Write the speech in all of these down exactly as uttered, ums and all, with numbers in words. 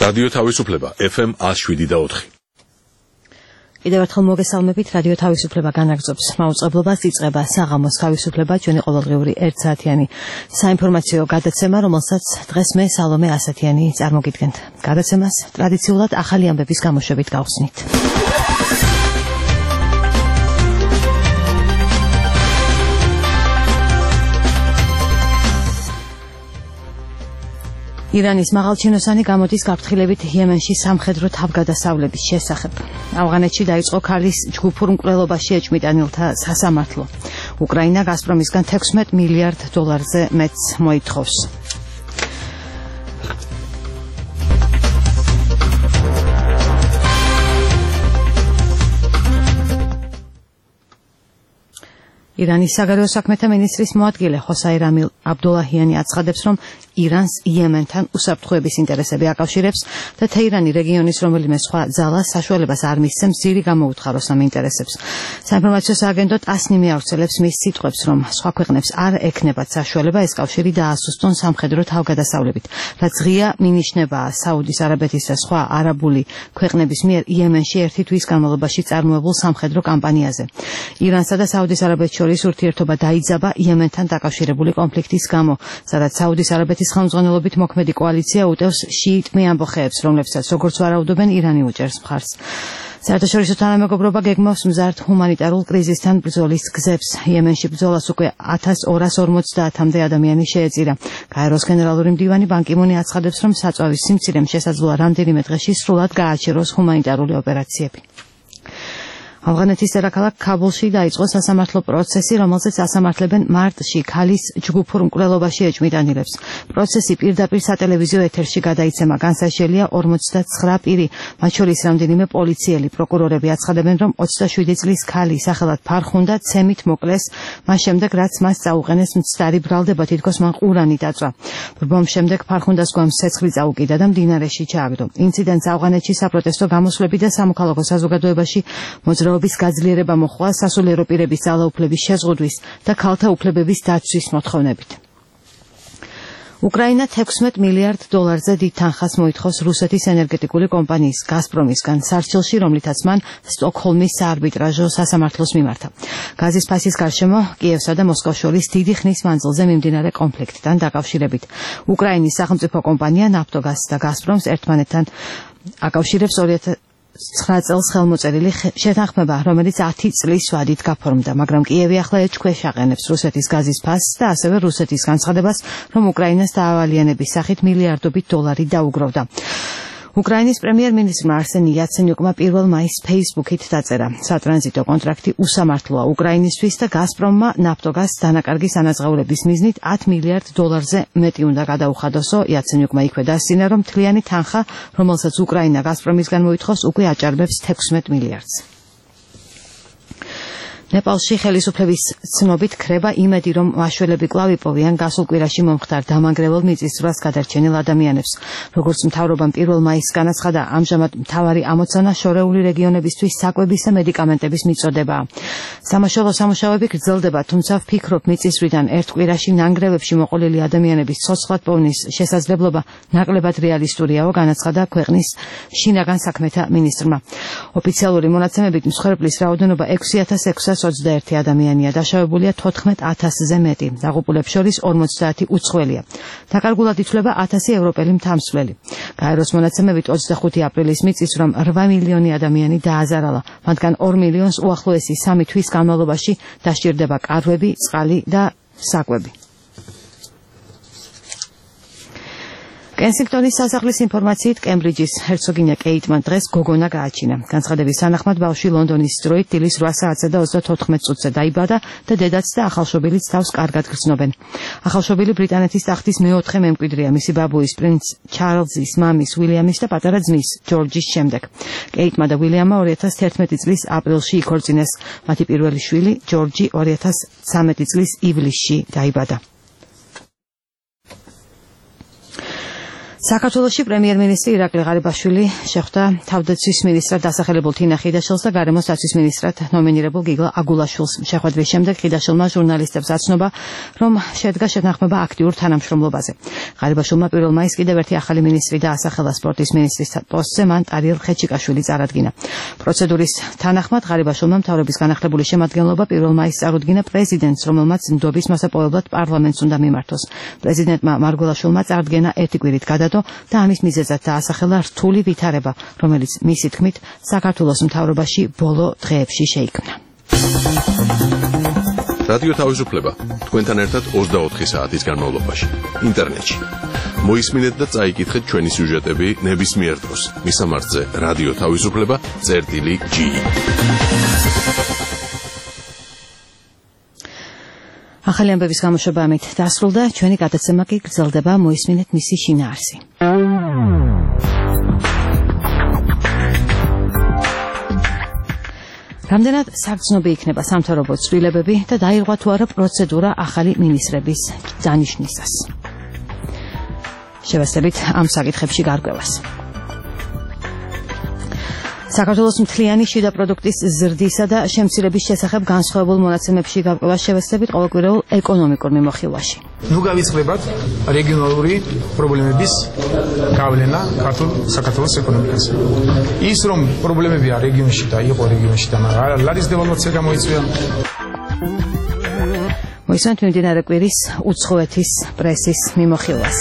რადიო თავისუფლება ეფ ემ one oh seven და four. კიდევ ერთხელ მოგესალმებით, რადიო თავისუფლება განაგრძობს მაუწყებლობას, იწყება საღამოს თავისუფლება, ჩვენი ყოველდღიური ერთ საათიანი საინფორმაციო გადაცემა, რომელსაც დღეს მე სალომე ასათიანი წარმოგიდგენთ. გადაცემას ტრადიციულად ახალი ამბების გამოშვებით გავხსნით. ირანის მაღალჩინოსანი გამოდის გაფრთხილებით იემენში სამხედრო თავგადასავლების შესახებ. ავღანეთში დაიწყო ქალის ჯგუფურ მკვლელობაში ეჭვმიტანილთა სასამართლო. უკრაინა გაზპრომისგან თექვსმეტ მილიარდ დოლარზე მეტს მოითხოვს. ირანის საგარეო საქმეთა მინისტრის მოადგილე ხოსაი რამილ აბდულაჰიანი აცხადებს, რომ ირანს იემენთან უსაფრთხოების ინტერესები აკავშირებს და თეირანი რეგიონის რომელიმე სხვა ძალას საშუალებას არ მისცემს ძირი გამოუთხაროს ამ ინტერესებს. საინფორმაციო სააგენტო ტასნი მიავრცელებს მის სიტყვებს, რომ სხვა ქვეყნებს არ ექნებათ საშუალება ეს კავშირი დაასუსტონ სამხედრო თავგადასავლებით, რაც ღია მინიშნებაა საუდის არაბეთის და სხვა არაბული ქვეყნების მიერ იემენში ერთი თვის განმავლობაში წარმოებულ სამხედრო კამპანიაზე. ირანსა და საუდის არაბეთს შორის ურთიერთობა დაიძაბა იემენთან დაკავშირებული კონფლიქტის გამო, სადაც საუდის არაბეთის ხელმძღვანელობით მოქმედი კოალიცია უტევს შიიტ მეამბოხეებს, რომლებსაც როგორც ვარაუდობენ ირანი უჭერს მხარს. საერთაშორისო თანამეგობრობა გეგმავს მზარდ ჰუმანიტარულ კრიზისთან ბრძოლის გზებს. იემენში ბრძოლას უკვე ათას ორას ორმოცდაათამდე ადამიანი შეეწირა. გაეროს გენერალური მდივანი ბან კი მუნი აცხადებს, რომ საწვავის სიმცირემ შესაძლოა რამდენიმე დღეში სრულად გააჩეროს ჰუმანიტარული ოპერაციები. ავღანეთის დედაქალაქ ქაბულში დაიწყო სასამართლო პროცესი, რომელზეც ასამართლებენ მარტში ქალის ჯგუფურ მკვლელობაში ეჭვმიტანილებს. პროცესი პირდაპირ სატელევიზიო ეთერში გადაიცემა. განსაშელია ორმოცდათხრა პირი, მათ შორის რამდენიმე პოლიციელი. პროკურორები აცხადებენ, რომ ოცდაშვიდი წლის ქალი სახელად ფარხუნდა ცემით მოკლეს, მას შემდეგ რაც მას წაუყენეს მცდარი ბრალდება, თითქოს მან ყურანი დაწვა. ბრბომ შემდეგ ფარხუნდას გვამს ცეცხლი წაუკიდა და მდინარეში ჩააგდო. ინციდენტს ავღანეთში საპროტესტო გამოსვლები და სამოქალაქო საზოგადოებაში მოძრაობის გაძლიერება მოჰყვა სასულიერო პირების ძალაუფლების შეზღუდვის და ქალთა უფლებების დაცვის მოთხოვნებით. უკრაინა თექვსმეტ მილიარდ დოლარზე დიდ თანხას მოითხოვს რუსეთის ენერგეტიკული კომპანიის გაზპრომისგან სარჩელში, რომლითაც მან სტოკჰოლმის საარბიტრაჟო სასამართლოს მიმართა. გაზის ფასის გარშემო კიევსა და მოსკოვს შორის დიდი ხნის მანძილზე მიმდინარე კონფლიქტთან დაკავშირებით. უკრაინის სახელმწიფო კომპანია ნაფტოგაზ და გაზპრომს ერთმანეთთან აკავშირებს ორი ათას ცხრა წელს ხელმოწერილი შეთანხმება, რომელიც ათი წლის ვადით გაფორმდა, მაგრამ კიევი ახლა ეჭქვეშ აყენებს რუსეთის გაზის ფასს და ასევე რუსეთის განცხადებას, რომ უკრაინას დაავალიანების სახით მილიარდობით დოლარი დაუგროვდა. უკრაინის პრემიერ-მინისტრმა არსენი იაცენიუკმა პირველ მაისს ფეისბუქით დაწერა: სატრანზიტო კონტრაქტი უსამართლოა უკრაინისთვის და გაზპრომმა ნაფტოგაზს დანაკარგის ანაზღაურების მიზნით ათი მილიარდ დოლარზე მეტი უნდა გადაუხადოსო. იაცენიუკმა იქვე დასცინა, რომ მთლიანი თანხა, რომელსაც უკრაინა გაზპრომისგან მოითხოვს, უკვე აჭარბებს თექვსმეტ მილიარდს. ნეპალში ხელისუფლების ცნობით ქრება იმედი, რომ მაშველები კვლავ იპოვიან გასულ კვირაში მომხდარ დამანგრეველ მიწისძვრას გადარჩენილ ადამიანებს. როგორც მთავრობამ პირველ მაისს განაცხადა, ამჟამად მთავარი ამოცანა შორეული რეგიონებისთვის საკვების და მედიკამენტების მიწოდებაა. სამაშველო სამუშაოები გრძელდება, თუმცა ვფიქრობ, მიწისძვრიდან ერთ კვირაში ნანგრევებში მოყოლილი ადამიანების ცოცხლად პოვნის შესაძლებლობა ნაკლებად რეალისტურიაო, განაცხადა ქვეყნის შინაგან საქმეთა მინისტრმა. ოფიციალური მონაცემებით მსხვერპლის რაოდენობა ექვსი ათას ექვსას ოცდაერთი ადამიანია, დაშავებულია თოთხმეტ ათასზე მეტი, დაღუპულებს შორის ორმოცდაათი უცხოელია. დაკარგულად ითვლება ათასი ევროპელი მთამსვლელი. გაეროს მონაცემებით ოცდახუთი აპრილის მიწის, რომ რვა მილიონი ადამიანი დააზარალა, მათგან ორ მილიონს უახლოესი სამი თვის განმავლობაში დასჭირდება კარვები, წყალი და საკვები. კენსინგტონის სასახლის ინფორმაციით კემბრიჯის ჰერცოგინია კეიტმა დღეს გოგონა გააჩინა. განცხადების თანახმად ბავშვი ლონდონის დროით დილის რვა საათზე და ოცდათოთხმეტ წუთზე დაიბადა და დედაც და ახალშობილიც თავს კარგად გრძნობენ. ახალშობილი ბრიტანეთის ტახტის მეოთხე მემკვიდრეა მისი ბაბუის პრინც ჩარლზის მამის უილიამის და პატარა ძმის ჯორჯის შემდეგ. კეიტმა და უილიამმა ორი ათას თერთმეტი წლის აპრილში იქორწინეს. მათი პირველი შვილი ჯორჯი ორი ათას ცხრამეტი წლის ივლისში დაიბადა. საქართველოში პრემიერ-მინისტრი ირაკლი ღარიბაშვილი შეხვდა თავდაცვის მინისტრად დასახელებულ თინა ხიდაშვილს და გარემოს დაცვის მინისტრად ნომინირებულ გიგლა აგულაშვილს. შეხვედრის შემდეგ ხიდაშვილმა ჟურნალისტებს აცნობა, რომ შედგა შეთანხმება აქტიურ თანამშრომლობაზე. ღარიბაშვილმა პირველ მაისს კიდევ ერთი ახალი მინისტრი დაასახელა სპორტის მინისტრის პოსტზე, მან ტარიელ ხეჩიკაშვილი წარადგინა. პროცედურის თანახმად ღარიბაშვილმა მთავრობის განახლებული შემადგენლობა პირველ მაისს წარუდგინა პრეზიდენტს, რომელმაც ნდობის მასაპოვებლად პარლამენტს უნდა მიმართოს. პრეზიდენტმა მარგველაშვილმა წარდგენა ერთი კვირით გადადო და ამის მიზეზად დაასახელა რთული ვითარება, რომელიც მისი თქმით საქართველოს მთავრობაში ბოლო დღეებში შეიქმნა. რადიო თავისუფლება თქვენთან ერთად ოცდაოთხი საათის განმავლობაში ინტერნეტში. მოისმინეთ და წაიკითხეთ ჩვენი სიუჟეტები ნებისმიერ დროს. მისამართზე რადიო თავისუფლება წერტილი ჯი. ახალი ამბების გამოშვება ამით დასრულდა. ჩვენი გადაცემა კი გრძელდება. მოისმინეთ მისი შინაარსი. რამდენად საგრძნობი იქნება სამთავრობო ცვლილებები და დაირღვა თუ არა პროცედურა ახალი მინისტრების დანიშნისას. შევასწავლეთ ამ საკითხებში გარკვევას. საქართველოს მთლიანი შიდა პროდუქტის ზრდისა და შემცირების შესახებ განსხვავებულ მონაცემებში გარკვევას შევასწავლეთ ყოველკვირეულ ეკონომიკურ მიმოხილვაში. ნუ გავიწყდებათ რეგიონალური პრობლემების გავლენა ქართულ საქართველოს ეკონომიკაზე. ის რომ პრობლემებია რეგიონში და იყო რეგიონში და მაგრამ ლარის დევალვაცია გამოიწვია. მოისმენთ მიმდინარე კვირის უცხოეთის პრესის მიმოხილვას.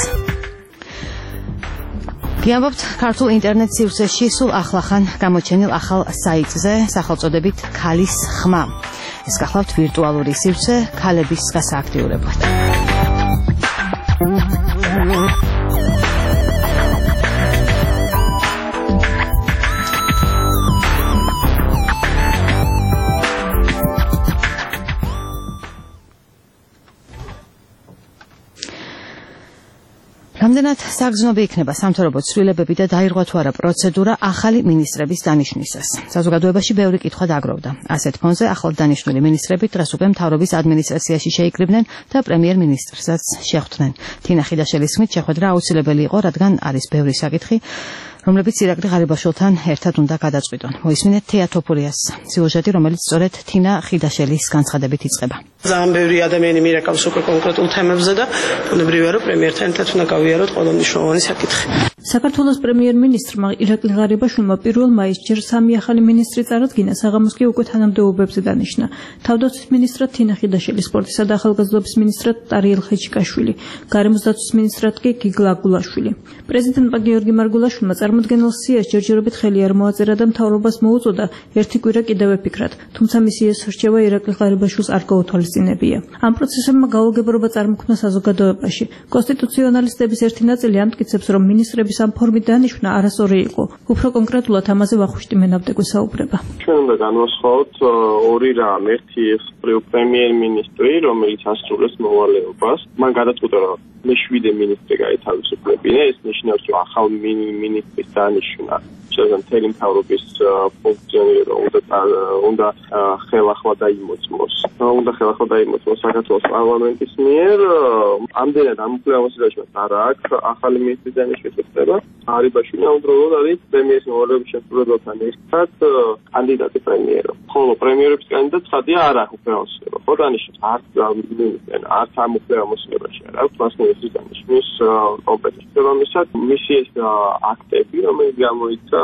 გიამბობთ ქართულ ინტერნეტ სივრცეში სულ ახლახან გამოჩენილ ახალ საიტზე სახელწოდებით ქალის ხმა. ეს გახლავთ ვირტუალური სივრცე ქალების გასააქტიურებლად. რამდენად საგრძნობი იქნება სამთავრობო ცვლილებები და დაირღვა თუ არა პროცედურა ახალი მინისტრების დანიშნისას. საზოგადოებაში ბევრი კითხვა დაგროვდა. ასეთ ფონზე ახლად დანიშნული მინისტრები დღეს უკვე მთავრობის ადმინისტრაციაში შეიკრიბნენ და პრემიერ-მინისტრსაც შეხვდნენ. თინა ხიდაშვილის თქმით, შეხვედრა აუცილებელი იყო, რადგან არის ბევრი საკითხი, რომლებიც ირაკლი ღარიბაშვილთან ერთად უნდა გადაწყვიტონ. მოისმინეთ თეა თოფურიას სიუჟეტი, რომელიც სწორედ თინა ხიდაშვილის განცხადებით იწყება. ძალიან ბევრი ადამიანი მირეკავს უკვე კონკრეტულ თემებზე და ბუნებრივია, რომ პრემიერთან ერთად უნდა გავიაროთ ყველა მნიშვნელოვანი საკითხი. საქართველოს პრემიერ-მინისტრმა ირაკლი ღარიბაშვილმა პირველ მაისს ჯერ სამი ახალი მინისტრი წარადგინა, საღამოს კი უკვე თანამდებობებზე დანიშნა. თავდაცვის მინისტრად თინა ხიდაშვილი, სპორტისა და ახალგაზრდობის მინისტრად ტარიელ ხეჩიკაშვილი, გარემოს დაცვის მინისტრად კი გიგლა აგულაშვილი. პრეზიდენტმა გიორგი მარგველაშვილმა წარმოდგენილ სიას ჯერჯერობით ხელი არ მოაწერა და მთავრობას მოუწოდა ერთი კვირა კიდევ ეფიქრათ, თუმცა მისი ეს რჩევა ირაკლი ღარიბაშვილს არ გაუთვალისწინებია. ამ პროცესებმა გაუგებრობა წარმოქმნა საზოგადოებაში. კონსტიტუციონალისტების ერთი ნაწილი ამტკიცებს, რომ მინისტრების ამ ფორმით დანიშვნა არასწორი იყო. უფრო კონკრეტულად ამაზე ვახუშტი მენავტეგვი საუბრება. ჩვენ უნდა განვასხვაოთ ორი რამ. ერთი ეს პრემიერ-მინისტრი, რომელიც ასრულებს მოვალეობას, მან გადაწყვიტა, რომ მეშვიდე მინისტრი გაითავისუფლებინა. ეს ნიშნავს, რომ ახალ მინისტრის დანიშვნა შეიძლება მთელი მთავრობის ფუნქციონირება უნდა უნდა ხელახლა დაიმოწმოს. უნდა ხელახლა დაიმოწმოს საქართველოს პარლამენტის მიერ. ამდენად ამ უფლებამოსილებში არა აქვს ახალი მინისტრის დანიშვნის ხდება. ღარიბაშვილი ამავდროულად არის პრემიერის მოვალეობის შესრულებელთან ერთად კანდიდატი პრემიერო. ხოლო პრემიერების კანდიდატი ცხადია არ აქვს უფლებამოსილება. ხო დანიშნავს არც მინისტრი, არც ამ უფლებამოსილებაში არ აქვს მას მინისტრის დანიშნვის კომპეტენცია. ამისად მისი ეს აქტები, რომელიც გამოიცა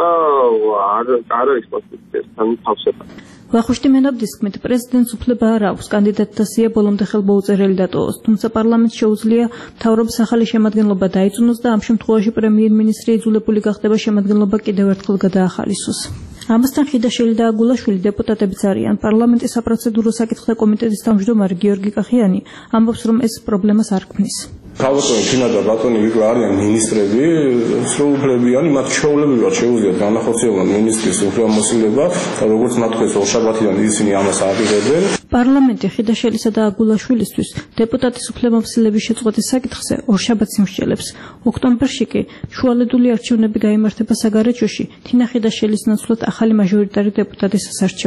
არ არ არის კონსტიტუციასთან თავსებად. ვახუშტი მენავტის თქმით, პრეზიდენტს უფლება არ აქვს კანდიდატთა სია ბოლომდე ხელმოუწერელი დატოვოს, თუმცა პარლამენტს შეუძლია მთავრობის ახალი შემადგენლობა დაიწუნოს და ამ შემთხვევაში პრემიერ-მინისტრი იძულებული გახდება შემადგენლობა კიდევ ერთხელ გადაახალისოს. ამასთან ხიდაშვილი და აგულაშვილი დეპუტატებიც არიან. პარლამენტის საპროცედურო საკითხთა კომიტეტის თავმჯდომარე გიორგი კახიანი ამბობს, რომ ეს პრობლემას არ ქმნის. ქალბატონი თინა და ბატონი ვիկრა არიან მინისტრები, სრულუფლებიანი, მათ შეუძლებლად შეუძლიათ განახორციელონ მინისტრის უფლებამოსილება და როგორც ნათქვეს ორშაბათიდან ისინი ამას აპირებენ. პარლამენტი ხიდაშვილისა და აგულაშვილისთვის დეპუტატის უფლებამოსილების შეწყვეტის საკითხზე ორშაბათს იმსჯელებს. ოქტომბერში კი შუალედული არჩევნები გაიმართება საგარეჯოში თინა ხიდაშვილის ნაცვლად ახალი მაჟორიტარი დეპუტატის სასარჩევად.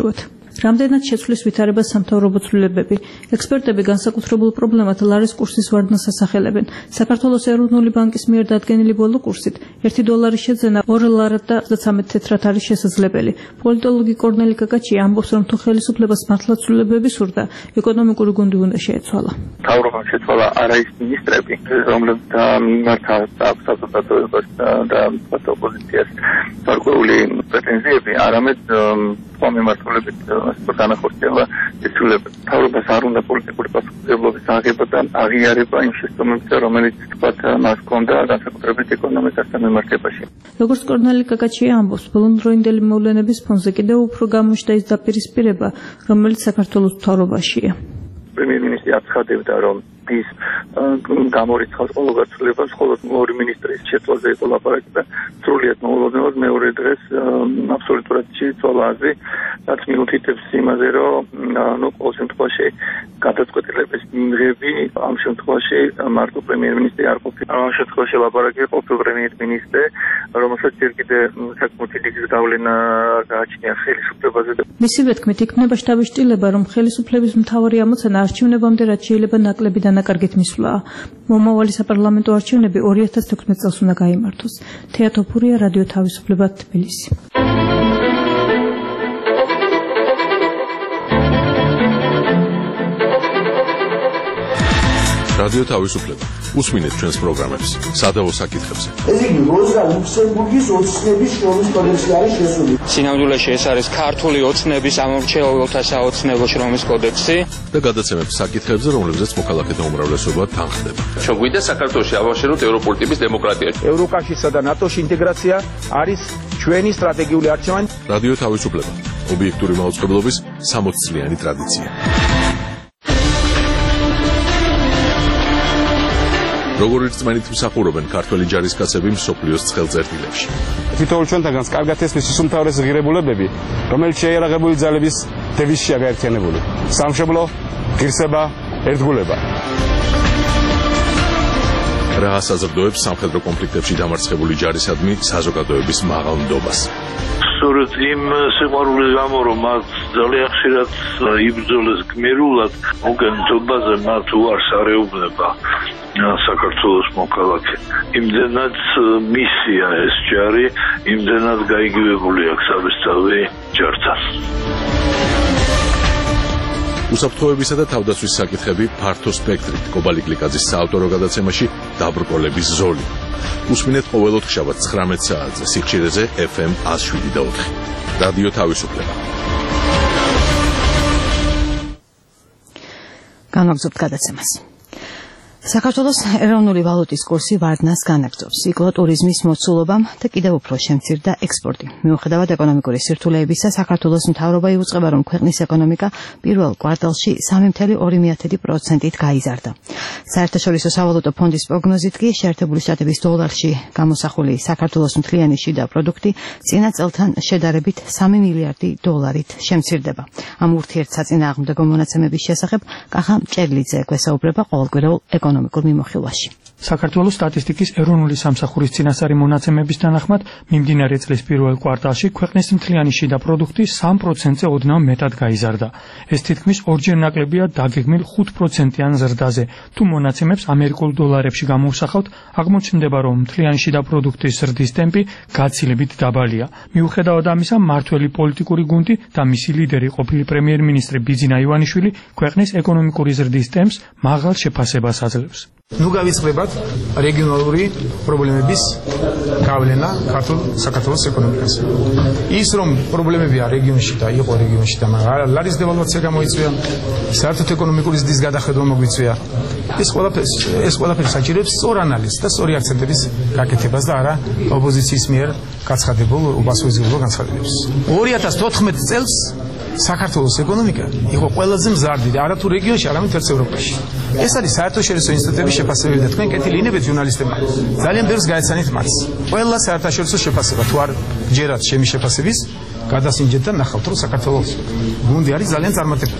რამდენად შეცვლის ვითარებას სამთავრობო ცვლილებები. ექსპერტები განსაკუთრებულ პრობლემად ლარის კურსის ვარდნას ასახელებენ. საქართველოს ეროვნული ბანკის მიერ დადგენილი ბოლო კურსით ერთი დოლარის შეძენა ორ ლარად და ოცდათრამეტ თეთრად არის შესაძლებელი. პოლიტოლოგი კორნელი კაკაჩი ამბობს, რომ თუ ხელისუფლებას მართლა ცვლილებები სურდა, ეკონომიკური გუნდი უნდა შეეცვალა. მთავრობამ შეცვალა არა ის მინისტრები, რომლებიც მიმართა საზოგადოებას და ოპოზიციას გარკვეული პრეტენზიები, არამედ მომიმართულებით განახორციელა ეს ცვლილებები. მთავრობას არ უნდა პოლიტიკური პასუხისმგებლობის აღება და აღიარება იმ შეცდომებისა, რომელიც თქვათ მას ჰქონდა განსაკუთრებით ეკონომიკასთან მიმართებაში. როგორც კორნელი კაკაჩი ამბობს, ბოლონდროინდელი მოვლენების ფონზე კიდევ უფრო გამოჩნდა ის დაპირისპირება, რომელიც საქართველოს მთავრობაშია. პრემიერ-მინისტრი აცხადებდა, რომ ის გამორიცხავს ყოველ გაცვლებას, ხოლო ორი მინისტრის შეცვალზე იყო ლაპარაკი და სრულიად მოულოდნელად მეორე დღეს აბსოლუტურად შეიცვალა აზრი, რაც მიუთითებს იმაზე, რომ ნუ ყოველ შემთხვევაში გადაწყვეტილების მიღები ამ შემთხვევაში მარტო პრემიერ-მინისტრი არ ყოფილა. ამ შემთხვევაში ლაპარაკი ყოფილ პრემიერ-მინისტრზე, რომელსაც ჯერ კიდე საკმაოდ დიდი გავლენა გააჩნია ხელისუფლებაზე. მისი ვეთქმით, იქნება შთაბეჭდილება, რომ ხელისუფლების მთავარი ამოცანა არჩევნებამდე რაც შეიძლება ნაკლები დანაკარგით მისვლა. მომავალი საპარლამენტო არჩევნები ორი ათას თექვსმეტ წელს უნდა გაიმართოს. თეა თოფურია, რადიო თავისუფლება, თბილისი. რადიო თავისუფლება. უსმინეთ ჩვენს პროგრამებს სადავო საკითხებზე. ეს იგი როზა ლუქსემბურგის ოცნების შრომის კოდექსი არის შესული. სინამდვილეში ეს არის ქართული ოცნების ამორჩეულთა საოცნებო შრომის კოდექსი და გადაცემებს საკითხებზე, რომლებზეც მოქალაქეთა უმრავლესობა თანხდება. შეგვიდა საქართველოში ავაშენოთ ევროპული ტიპის დემოკრატია. ევროკავშირსა და ნატოში ინტეგრაცია არის ჩვენი სტრატეგიული არჩევანი. რადიო თავისუფლება. ობიექტური მაუწყებლობის სამოც წლიანი ტრადიცია. როგორ რწმენით მსახურობენ ქართველი ჯარისკაცები მსოფლიოს ცხელწერტილებში. თითოეულ ჩვენთაგანს კარგად ესმის ის უმთავრესი ღირებულებები, რომელიც შეიარაღებული ძალების დევიზშია გაერთიანებული. სამშობლო, ღირსება, ერთგულება. რა საზრდოებს სამხედრო კონფლიქტებში დამარცხებული ჯარისადმი საზოგადოების მაღალ ნდობას. სწორედ იმ სიყვარულის გამო, რომ მათ ძალიან ხშირად იბრძოლეს გმირულად, მოგენთობაზე მათ უარს არეუბნება საქართველოს მოქალაქე. იმდენად მისია ეს ჯარი, იმდენად გაიგივებული აქვს საბესწავლი ჯართან. უსაფრთხოებისა და თავდაცვის საკითხები ფართო სპექტრით. კობალი გლიკაძის საავტორო გადაცემაში დაბრკოლების ზოლი. უსმინეთ ყოველ ოთხშაბათს ცხრამეტ საათზე სიხშირეზე ეფ ემ ათას შვიდი და ოთხი. რადიო თავისუფლება. განვაგრძობთ გადაცემას. საქართველოს ეროვნული ვალუტის კურსი ვარდნას განაგრძობს. იკლო ტურიზმის მოცულობამ და კიდევ უფრო შემცირდა ექსპორტი. მიუხედავად ეკონომიკური სირთულეებისა, საქართველოს მთავრობა იუწყება, რომ ქვეყნის ეკონომიკა პირველ კვარტალში სამი წუთი ორი პროცენტით გაიზარდა. საერთაშორისო სავალუტო ფონდის პროგნოზით კი შეერთებული შტატების დოლარში გამოსახული საქართველოს მთლიანი შიდა პროდუქტი წინა წელთან შედარებით სამი მილიარდი დოლარით შემცირდება. ამ ურთიერთსაწინააღმდეგო მონაცემების შესახებ კახა მჭედლიძე გვესაუბრება ყოველკვირეულ ეკონომიკურ მიმოხილვაში. საქართველოს სტატისტიკის ეროვნული სამსახურის წინასწარი მონაცემების თანახმად, მიმდინარე წლის პირველ კვარტალში ქვეყნის მთლიანი შიდა პროდუქტი სამ პროცენტზე ოდნავ მეტად გაიზარდა. ეს თითქმის ორჯერ ნაკლებია დაგეგმილ ხუთ პროცენტიან ზრდაზე. თუ მონაცემებს ამერიკულ დოლარებში გამოვსახავთ, აღმოჩნდება, რომ მთლიანი შიდა პროდუქტის ზრდის ტემპი გაცილებით დაბალია. მიუხედავად ამისა, მმართველი პოლიტიკური გუნდი და მისი ლიდერი ყოფილი პრემიერ-მინისტრი ბიძინა ივანიშვილი ქვეყნის ეკონომიკური ზრდის ტემპს მაღალ შეფასებას აძლევს. ნუ გავიწყდებათ რეგიონალური პრობლემების გავლენა ქართულ საქართველოს ეკონომიკაზე. ის რომ პრობლემებია რეგიონში და იყო რეგიონში და მაგრამ ლარის დევალვაცია გამოიწვია, საერთოდ ეკონომიკური ზრდის გადახედვა მოგვიწვია. ეს ყველაფერი ეს ყველაფერი საჭიროებს სწორ ანალიზს და სწორი აქცენტების გაკეთებას და არა ოპოზიციის მიერ გაცხადებულ უბასვეზიებულ განცხადებებს. ორი ათას თოთხმეტ წელს საქართველოს ეკონომიკა იყო ყველაზე მზარდი და არა თუ რეგიონში, არამედ ერთ ევროპაში. ეს არის საერთაშორისო ინსტიტუტების შეფასებები და თქვენ კეთილინებთ ჟურნალისტებმა. ძალიან ბევრს გაეცანით მათ. ყველა საერთაშორისო შეფასება თუ არ გჯერათ ჩემი შეფასების, გადასინჯეთ და ნახავთ, რომ საქართველოს გუნდი არის ძალიან წარმატებული.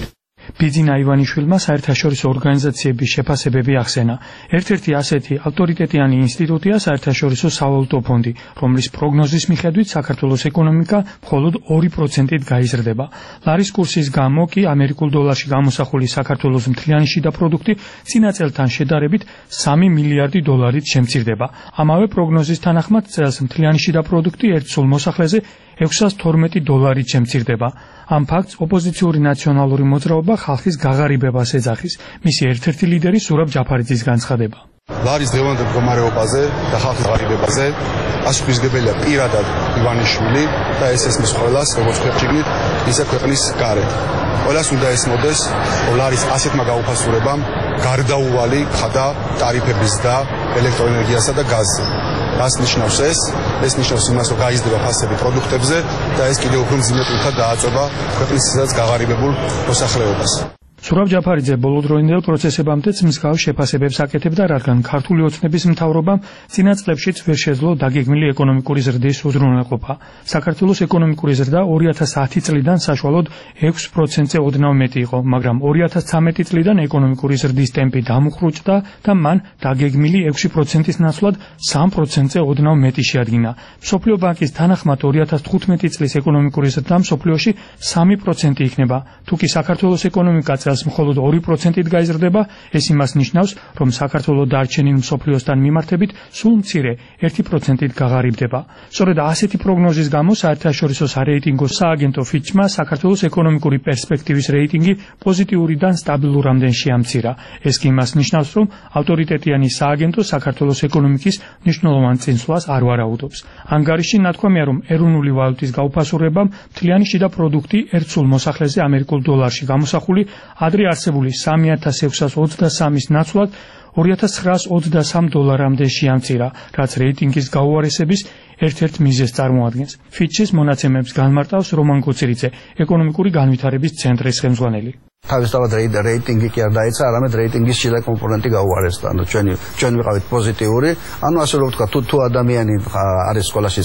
ბიძინა ივანიშვილმა საერთაშორისო ორგანიზაციების შეფასებები ახსენა. ერთ-ერთი ასეთი ავტორიტეტიანი ინსტიტუტია საერთაშორისო სავალუტო ფონდი, რომლის პროგნოზის მიხედვით საქართველოს ეკონომიკა მხოლოდ ორი პროცენტით გაიზრდება. ლარის კურსის გამო კი ამერიკულ დოლარში გამოსახული საქართველოს მთლიანი შიდა პროდუქტი წინა წელთან შედარებით სამი მილიარდი დოლარით შემცირდება. ამავე პროგნოზის თანახმად წელს მთლიანი შიდა პროდუქტი ერთ სულ მოსახლეზე ექვსას თორმეტი დოლარით შემცირდება. ამ ფაქტს ოპოზიციური ნაციონალური მოძრაობა ხალხის გაღარიბებას ეძახის. მისი ერთ-ერთი ლიდერი სურაბ ჯაფარიძის განცხადება. ლარის დღევანდელ მდგომარეობაზე და ხალხის გაღარიბებაზე პასუხისმგებელია პირადად ივანიშვილი და ეს ესმის ყველას, როგორც ქვეყნით, ისე ქვეყნის გარეთ. ყველას უნდა ესმოდეს, რომ ლარის ასეთმა გაუფასურებამ გარდაუვალი ხადა ტარიფების და ელექტროენერგიასა და გაზზე. რას ნიშნავს ეს? ეს ნიშნავს იმას, რომ გაიზრდება ფასები პროდუქტებზე და ეს კიდევ უფრო მძიმე ტვინთად დააწება ქვეყნის სადაც გაღარიბებულ მოსახლეობას. სურაბ ჯაფარიძე ბოლოდროინდელ პროცესებამდეც მსგავს შეფასებებს აკეთებდა, რადგან ქართული ოცნების მთავრობამ წინა წლებშიც ვერ შეძლო დაგეგმილი ეკონომიკური ზრდის უზრუნველყოფა. საქართველოს ეკონომიკური ზრდა ორი ათას ათი წლიდან საშუალოდ ექვს პროცენტზე ოდნავ მეტი იყო, მაგრამ ორი ათას ცხრამეტი წლიდან ეკონომიკური ზრდის ტემპი დამუხრუჭდა და მან დაგეგმილი ექვსი პროცენტის ნაცვლად სამ პროცენტზე ოდნავ მეტი შეადგინა. მსოფლიო ბანკის თანახმად ორი ათას თხუთმეტი წლის ეკონომიკური ზრდა მსოფლიოში სამი პროცენტი იქნება. თუკი საქართველოს ეკონომიკა წელს მხოლოდ ორი პროცენტით გაიზრდება, ეს იმას ნიშნავს, რომ საქართველოს დარჩენილ მსოფლიოსთან მიმართებით სულ მცირე ერთი პროცენტით გაღარიბდება. სწორედ ასეთი პროგნოზის გამო საერთაშორისო სარეიტინგო სააგენტო ფიჩმა საქართველოს ეკონომიკური პერსპექტივის რეიტინგი პოზიტიურიდან სტაბილურამდე შეამცირა. ეს კი იმას ნიშნავს, რომ ავტორიტეტიანი სააგენტო საქართველოს ეკონომიკის მნიშვნელოვან წინსვლას არ ვარაუდობს. ანგარიში ნათქვამია, რომ ეროვნული ვალუტის გაუფასურებამ მთლიანი შიდა პროდუქტი ერთ სულ მოსახლეზე ამერიკულ დოლარში გამოსახული ადრე არსებული სამი ათას ექვსას ოცდასამის ნაცვლად ორი ათას ცხრაას ოცდასამ დოლარამდე შეამცირა, რაც რეიტინგის გაუარესების ერთ-ერთ მიზეზს წარმოადგენს. ფიჩის მონაცემებს განმარტავს რომან კუციძე, ეკონომიკური განვითარების ცენტრის ხელმძღვანელი. თავისთავად რეიტინგი კი არ დაეცა, არამედ რეიტინგის შიდა კომპონენტი გაუარესდა. ანუ ჩვენი ჩვენ ვიყავით პოზიტიური, ანუ ასე რომ ვთქვა, თუ თუ ადამიანი არის სკოლაში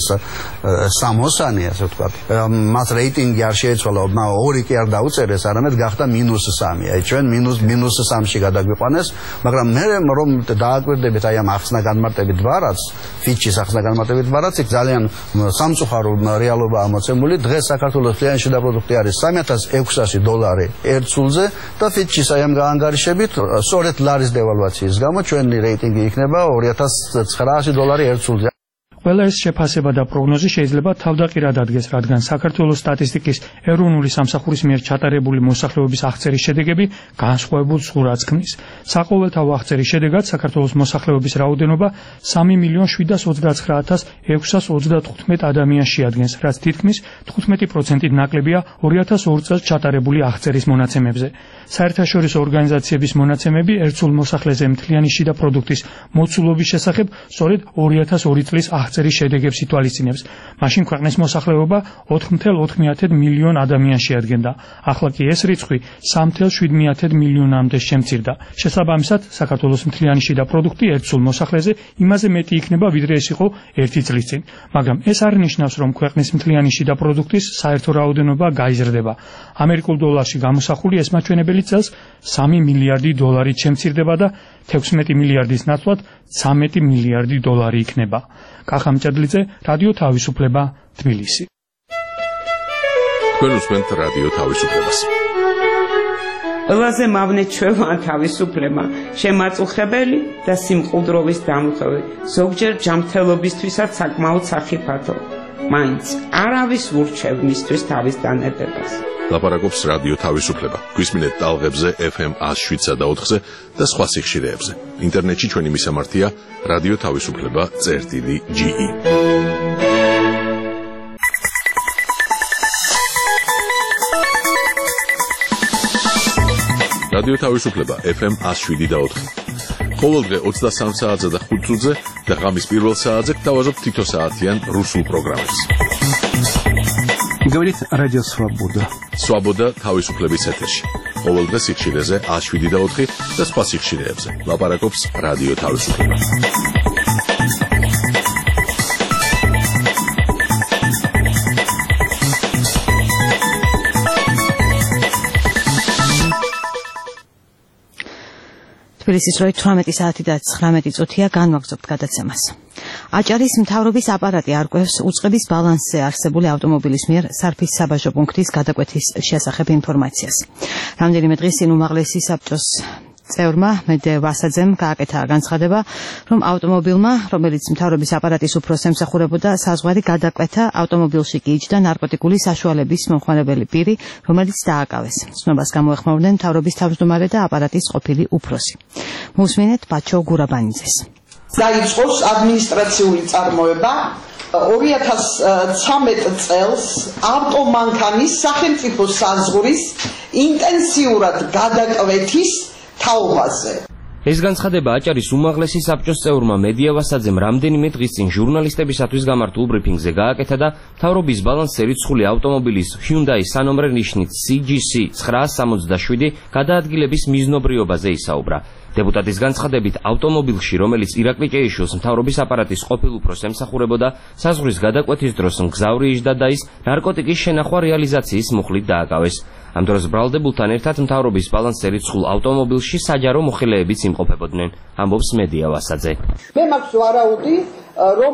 სამოსანი, ასე ვთქვა, მას რეიტინგი არ შეეცვალა, ორი კი არ დაუწერეს, არამედ გახდა მინუს სამი. აი ჩვენ მინუს მინუს სამში გადაგვიყვანეს, მაგრამ მე რომ დააკვირდებით აი ამ ახსნა განმარტებით ვარაც, ფიჩის ახსნა განმარტებით ვარაც, იქ ძალიან სამწუხარო რეალობაა მოცემული. დღეს საქართველოს მთლიანი შიდა პროდუქტი არის სამი ათას ექვსასი დოლარი ერთ სულზე და ფიჩის აი ამ გაანგარიშებით სწორედ ლარის დევალვაციის გამო ჩვენი რეიტინგი იქნება ორი ათას ცხრაასი დოლარი ერთ სულზე. ყველა ეს შეფასება და პროგნოზი შეიძლება თავდაყირად ადგეს, რადგან საქართველოს სტატისტიკის ეროვნული სამსახურის მიერ ჩატარებული მოსახლეობის აღწერის შედეგები განსხვავებულ ზღურადს ქმნის. საყოველთაო აღწერის შედეგად საქართველოს მოსახლეობის რაოდენობა სამი მილიონ შვიდას ოცდაცხრა ათას ექვსას ოცდათხუთმეტ ადამიანს შეადგენს, რაც თითქმის თხუთმეტი პროცენტით ნაკლებია ორი ათას ორ წელს ჩატარებული აღწერის მონაცემებზე. საერთაშორისო ორგანიზაციების მონაცემები ერთ სულ მოსახლეზე მთლიანი შიდა პროდუქტის მოცულობის შესახებ სწორედ ორი ათას ორი წლის აღწერის შედეგებს ითვალისწინებს. მაშინ ქვეყნის მოსახლეობა ოთხ მეთრ ოთხ მილიონ ადამიანს შეადგენდა. ახლა კი ეს რიცხვი სამ მეთრ შვიდ მილიონამდე შემცირდა. შესაბამისად, საქართველოს მთლიანი შიდა პროდუქტი ერთ სულ მოსახლეზე იმაზე მეტი იქნება, ვიდრე ეს იყო ერთი წლის წინ. მაგრამ ეს არ ნიშნავს, რომ ქვეყნის მთლიანი შიდა პროდუქტის საერთო რაოდენობა გაიზრდება. ამერიკულ დოლარში გამოსახული ეს მაჩვენებელი წელს სამი მილიარდი დოლარით შემცირდება და თექვსმეტი მილიარდის ნაცვლად ცხრამეტი მილიარდი დოლარი იქნება. კახა მჭედლიძე, რადიო თავისუფლება, თბილისი. თქვენ უსმენთ რადიო თავისუფლებას. ყველაზე მავნე ჩვევა თავისუფლება, შემაწუხებელი და სიმყუდროვის დამხები, ზოგჯერ ჯანმრთელობისთვისაც საკმაოდ სახიფათო. მაინც არავის ურჩევ მისთვის თავის დანებებას. ლაპარაკობს რადიო თავისუფლება. გვისმინეთ ტალღებზე ეფ ემ ას შვიდსა და ოთხზე და სხვა სიხშირეებზე. ინტერნეტში ჩვენი მისამართია რადიო თავისუფლება წერტილი ჯი ი. რადიო თავისუფლება ეფ ემ ას შვიდი და ოთხი. ყოველდღე ოცდასამ საათზე და ხუთ წუთზე და ღამის პირველ საათზე გთავაზობთ თითო საათიან რუსულ პროგრამებს. Говорит радио Свобода. Свобода თავისუფლების ეთერში. ყოველდღე სიხშირეზე ას შვიდი და ოთხი და სხვა სიხშირეებზე. ლაპარაკობს რადიო თავისუფლება. თბილისის როი თვრამეტი საათი და ცხრამეტი წუთია განვაგრძობთ გადაცემას. აჭარის მთავრობის აპარატი არკვევს უწყების ბალანსზე არსებული ავტომობილის მიერ სარფის საბაჟო პუნქტის გადაკვეთის შესახებ ინფორმაციას. რამდენიმე დღის წინ უმაღლესი საბჭოს წევრმა მედე ვასაძემ გააკეთა განცხადება, რომ ავტომობილმა, რომელიც მთავრობის აპარატის უფროსს ემსახურებოდა, საზღვარი გადაკვეთა, ავტომობილში კი იჯდა ნარკოტიკული საშუალების მომხმარებელი პირი, რომელიც დააკავეს. ცნობას გამოეხმაურნენ მთავრობის თავმჯდომარე და აპარატის ყოფილი უფროსი. მუსმინეთ ბაჩო გურაბანიძეს. დაიწყოს ადმინისტრაციული წარმოება ორი ათას ცხრამეტ წელს ავტომანქანის სახელმწიფო საზღვრის ინტენსიურად გადაკვეთის თაობაზე. ეს განცხადება აჭარის უმაღლესი საბჭოს წევრმა მედია ვასაძემ რამდენიმე დღის წინ ჟურნალისტებისათვის გამართულ ბრიფინგზე გააკეთა და მთავრობის ბალანსზე რიცხული ავტომობილის Hyundai სანომრე ნიშნით C G C ცხრაას სამოცდაშვიდი გადაადგილების მიზნობრიობაზე ისაუბრა. დეპუტატის განცხადებით, ავტომობილში, რომელიც ირაკლი ჭეიშვილს მთავრობის აპარატის ყოფილ უფროსს ემსახურებოდა, საზღვრის გადაკვეთის დროს მგზავრი იჯდა და ის ნარკოტიკის შენახვა რეალიზაციის მუხლით დააკავეს. ამ დროს ბრალდებულთან ერთად მთავრობის ბალანსზე რიცხულ ავტომობილში საჯარო მოხელეებიც იმყოფებოდნენ, ამბობს მედია ვასაძე. მე მაქვს ვარაუდი, რომ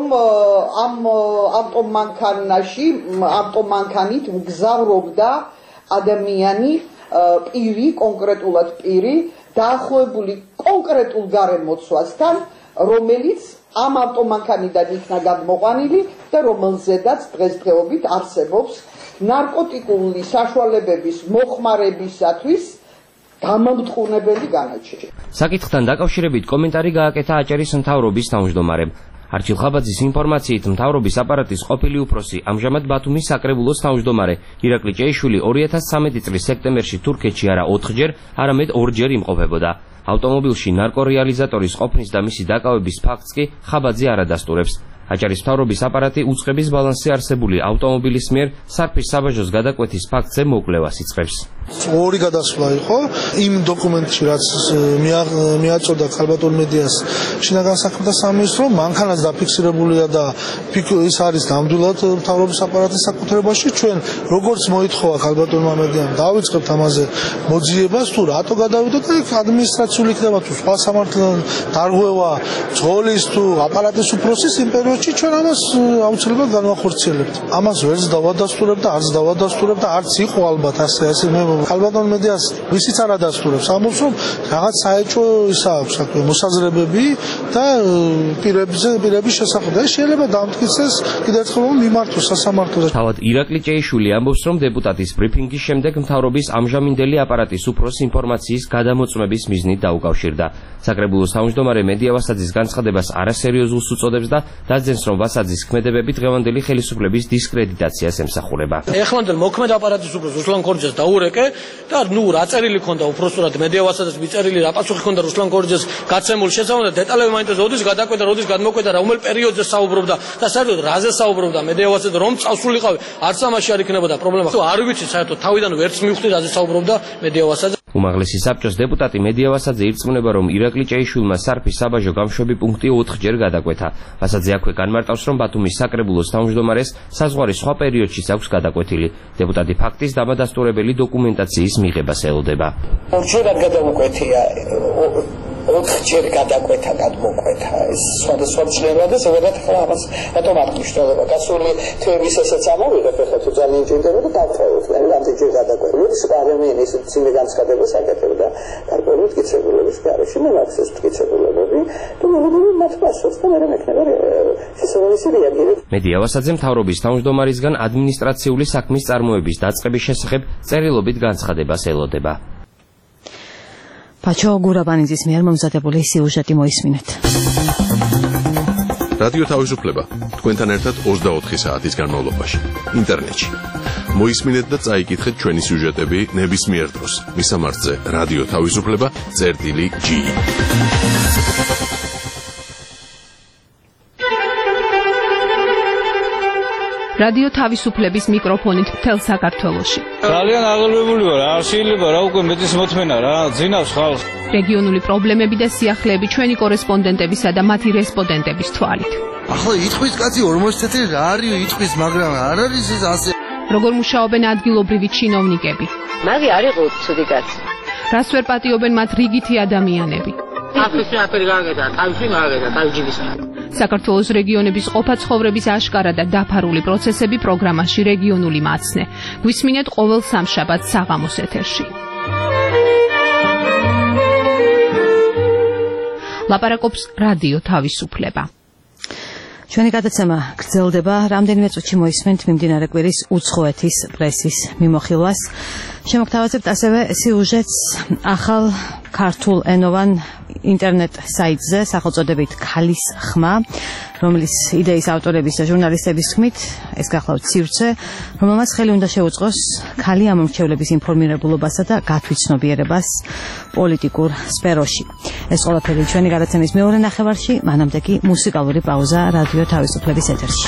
ამ ავტომანქანაში, ავტომანქანით მგზავრობდა ადამიანი, პირი, კონკრეტულად პირი, დაახლოებული კონკრეტულ გარემოცვასთან, რომელიც ამ ავტომანქანიდან იქნა გადმოყვანილი და რომელზედაც დღესდღეობით არსებობს ნარკოტიკული საშუალებების მოხმარებისათვის გამამტყუნებელი განაჩენი. საკითხთან დაკავშირებით კომენტარი გააკეთა აჭარის მთავრობის თავმჯდომარემ. არჩილ ხაბაძის ინფორმაციით მთავრობის აპარატის ყოფილი უფროსი ამჟამად ბათუმის საკრებულოს თავმჯდომარე ირაკლი ჭეიშვილი ორი ათას ცხრამეტი წლის სექტემბერში თურქეთში არა ოთხჯერ, არამედ ორჯერ იმყოფებოდა. ავტომობილში ნარკორეალიზატორის ყოფნის და მისი დაკავების ფაქტს კი ხაბაძე არ ადასტურებს. აჭარის მთავრობის აპარატი უწყების ბალანსზე არსებული ავტომობილის მიერ სარფის საბაჟოს გადაკვეთის ფაქტზე მოკვლევას იწყებს. ორი გადასვლა იყო იმ დოკუმენტში, რაც მიაწოდა ქალბატონ მედიას შინაგან საქმეთა სამინისტრო, მანქანაც დაფიქსირებულია და ის არის ნამდვილად მთავრობის აპარატის საკუთრებაში. ჩვენ როგორც მოითხოვა ქალბატონმა მედიამ, დავიწყებთ ამაზე მოძიებას, თუ რატო გადავიდა და იქ ადმინისტრაციული იქნება თუ სხვა სამართლო დარღვევა, ძღოლის თუ აპარატის უფროსის იმ პერიოდში ჩვენ ამას აუცილებლად განვახორციელებთ. ამას ვერც დავადასტურებ და არც დავადასტურებ და არც იყო ალბათ ასე ასე მე ქალბატონ მედიას ვისიც არ ადასტურებს, ამბობს რომ რაღაც საეჭვო ისა აქვს საქმე მოსაზრებები და პირებზე პირების შესახებ და შეიძლება დამტკიცდეს კიდევ ერთხელ მიმართოს სასამართლოზე. თავად ირაკლი ჭეიშვილი ამბობს, რომ დეპუტატის ბრიფინგის შემდეგ მთავრობის ამჟამინდელი აპარატის უფროს ინფორმაციის გადამოწმების მიზნით დაუკავშირდა. საკრებულოს თავმჯდომარე მედია ვასაძის განცხადებას არასერიოზულს უწოდებს და დაძენს, რომ ვასაძის ქმედებები დღევანდელი ხელისუფლების დისკრედიტაციას ემსახურება. ეხლანდელ მოქმედ აპარატის უფროს რუსლან კორჯეს დაურეკე და ნუ რა წერილი ქონდა უფროსურად მედია ვასაძეს მიწერილი რა პასუხი ქონდა რუსლან კორჯეს გაცემული შესაბამდა დეტალები მაინტერესებს, როდის გადაკვეთა, როდის გადმოკვეთა, რომელ პერიოდზე საუბრობდა და საერთოდ რაზე საუბრობდა მედია ვასაძე, რომ წავსულიყავი, არც ამაში არ იქნებოდა პრობლემა. არ ვიცი საერთოდ თავიდან ვერც მივხვდი რაზე საუბრობდა მედია ვასაძე. უმაღლესი საბჭოს დეპუტატი მედია ვასაძე ირწმუნება, რომ ირაკლი ჭეიშვილმა სარფის საბაჟო გამშვები პუნქტი ოთხჯერ გადაკვეთა. ვასაძე აქვე განმარტავს, რომ ბათუმის საკრებულოს თავმჯდომარეს საზღვარის სხვა პერიოდშიც აქვს გადაკვეთილი. დეპუტატი ფაქტის დამადასტურებელი დოკუმენტაციის მიღებას ელოდება. ორჯერ გადაკვეთია, ოთხჯერ გადაკვეთა, გადმოკვეთა. ეს სხვადასხვა ცნებაა, ზოგადად ახლა ამას რატომ არ მნიშვნელობა? გასული თვეების ესაც ამოვიღებ, ახლა თუ ძალიან ჭირდება და დავწეროთ, მე რამდენჯერ გადაკვეთილი, სხვა ადამიანის წინე განცხადებას აკეთებდა გარკვეული მტკიცებულების გარეშე, მე მაქვს ეს მტკიცებულებები და მოგებული მათ პასუხს და მე მექნება შესაბამისი რეაგირება. მედია ვასაძე მთავრობის თავმჯდომარისგან ადმინისტრაციული საქმის წარმოების დაწყების შესახებ წერილობით განცხადებას ელოდება. ბაჩო გურაბანიძის მიერ მომზადებული სიუჟეტი მოისმინეთ. რადიო თავისუფლება თქვენთან ერთად ოცდაოთხი საათის განმავლობაში ინტერნეტში. მოისმინეთ და წაიკითხეთ ჩვენი სიუჟეტები ნებისმიერ დროს. მისამართზე რადიო თავისუფლება წერტილი ჯი. რადიო თავისუფლების მიკროფონით მთელ საქართველოში. ძალიან აღელვებული ვარ, არ შეიძლება რა უკვე მეტის მოთმენა რა, ძინავს ხალხს. რეგიონული პრობლემები და სიახლეები ჩვენი კორესპონდენტებისა და მათი რესპონდენტების თვალით. ახლა იტყვის კაცი ორმოცი წელი რა არის იტყვის, მაგრამ არ არის ეს ასე. როგორ მუშაობენ ადგილობრივი ჩინოვნიკები? მაგი არ იყო ცუდი კაცი. რას ვერ პატიობენ მათ რიგითი ადამიანები? აფრიკა აფერი გააკეთა, თავში გააკეთა, თავჯიბისა. საქართველოს რეგიონების ყოფა ცხოვრების აშკარა და დაფარული პროცესები პროგრამაში რეგიონული მაცნე. გვისმინეთ ყოველ სამშაბათს საღამოს ეთერში. ლაპარაკობს რადიო თავისუფლება. ჩვენი გადაცემა გრძელდება, რამდენიმე წუთში მოისმენთ მიმდინარე კვირის უცხოეთის პრესის მიმოხილვას. შემოგთავაზებთ ასევე სიუჟეტს ახალ ქართულ ენოვან ინტერნეტ საიტზე სახელწოდებით ქალის ხმა, რომლის იდეის ავტორების და ჟურნალისტების თქმით, ეს გახლავთ სივრცე, რომელმაც ხელი უნდა შეუწყოს ქალი ამომრჩევლების ინფორმირებულობასა და გათვითცნობიერებას პოლიტიკურ სფეროში. ეს ყველაფერი ჩვენი გადაცემის მეორე ნახევარში, მანამდე კი მუსიკალური პაუზა რადიო თავისუფლების ეთერში.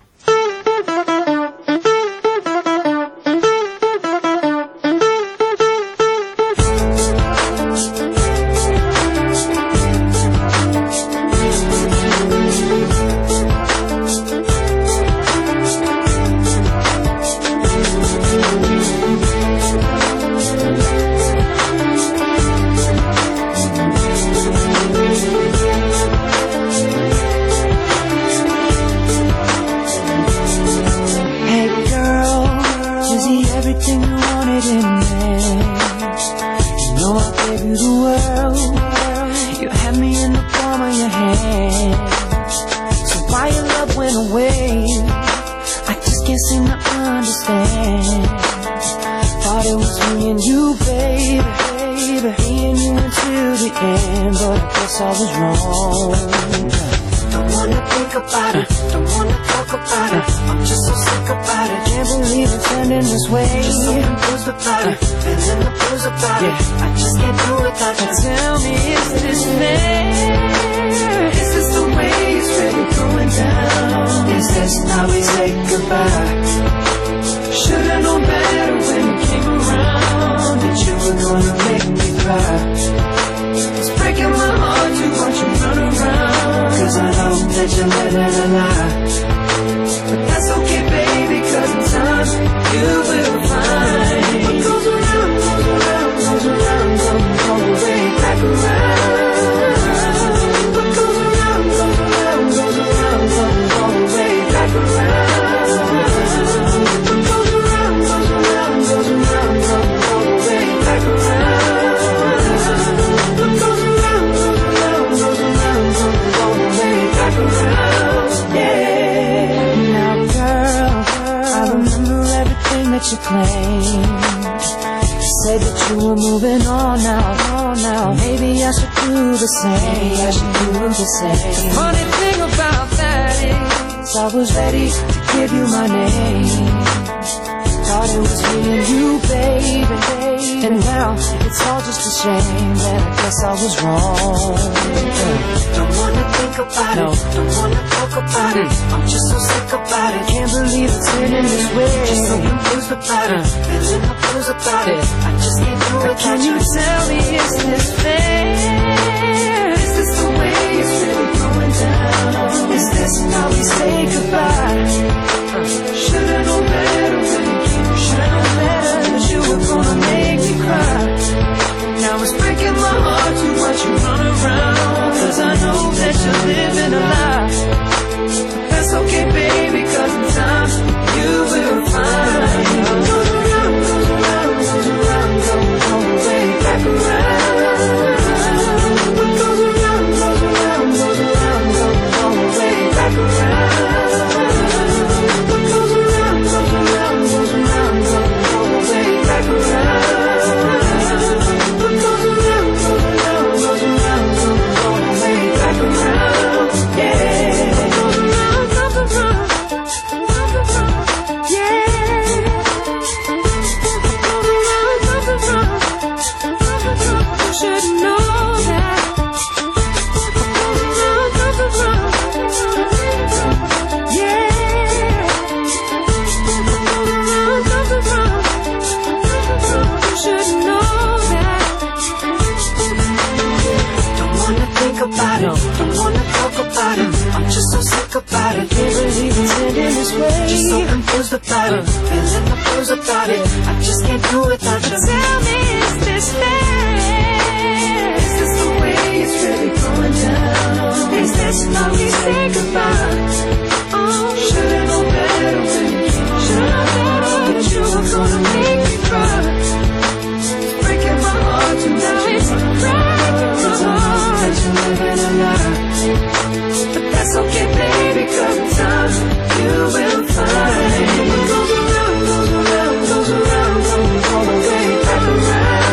about it, feeling the blues about it. I just can't do it without you. Tell me, is this fair? Is this the way it's really? been a lot. But that's okay, baby, 'cause in time you will find. What goes around, goes around, goes around, comes all the way back around.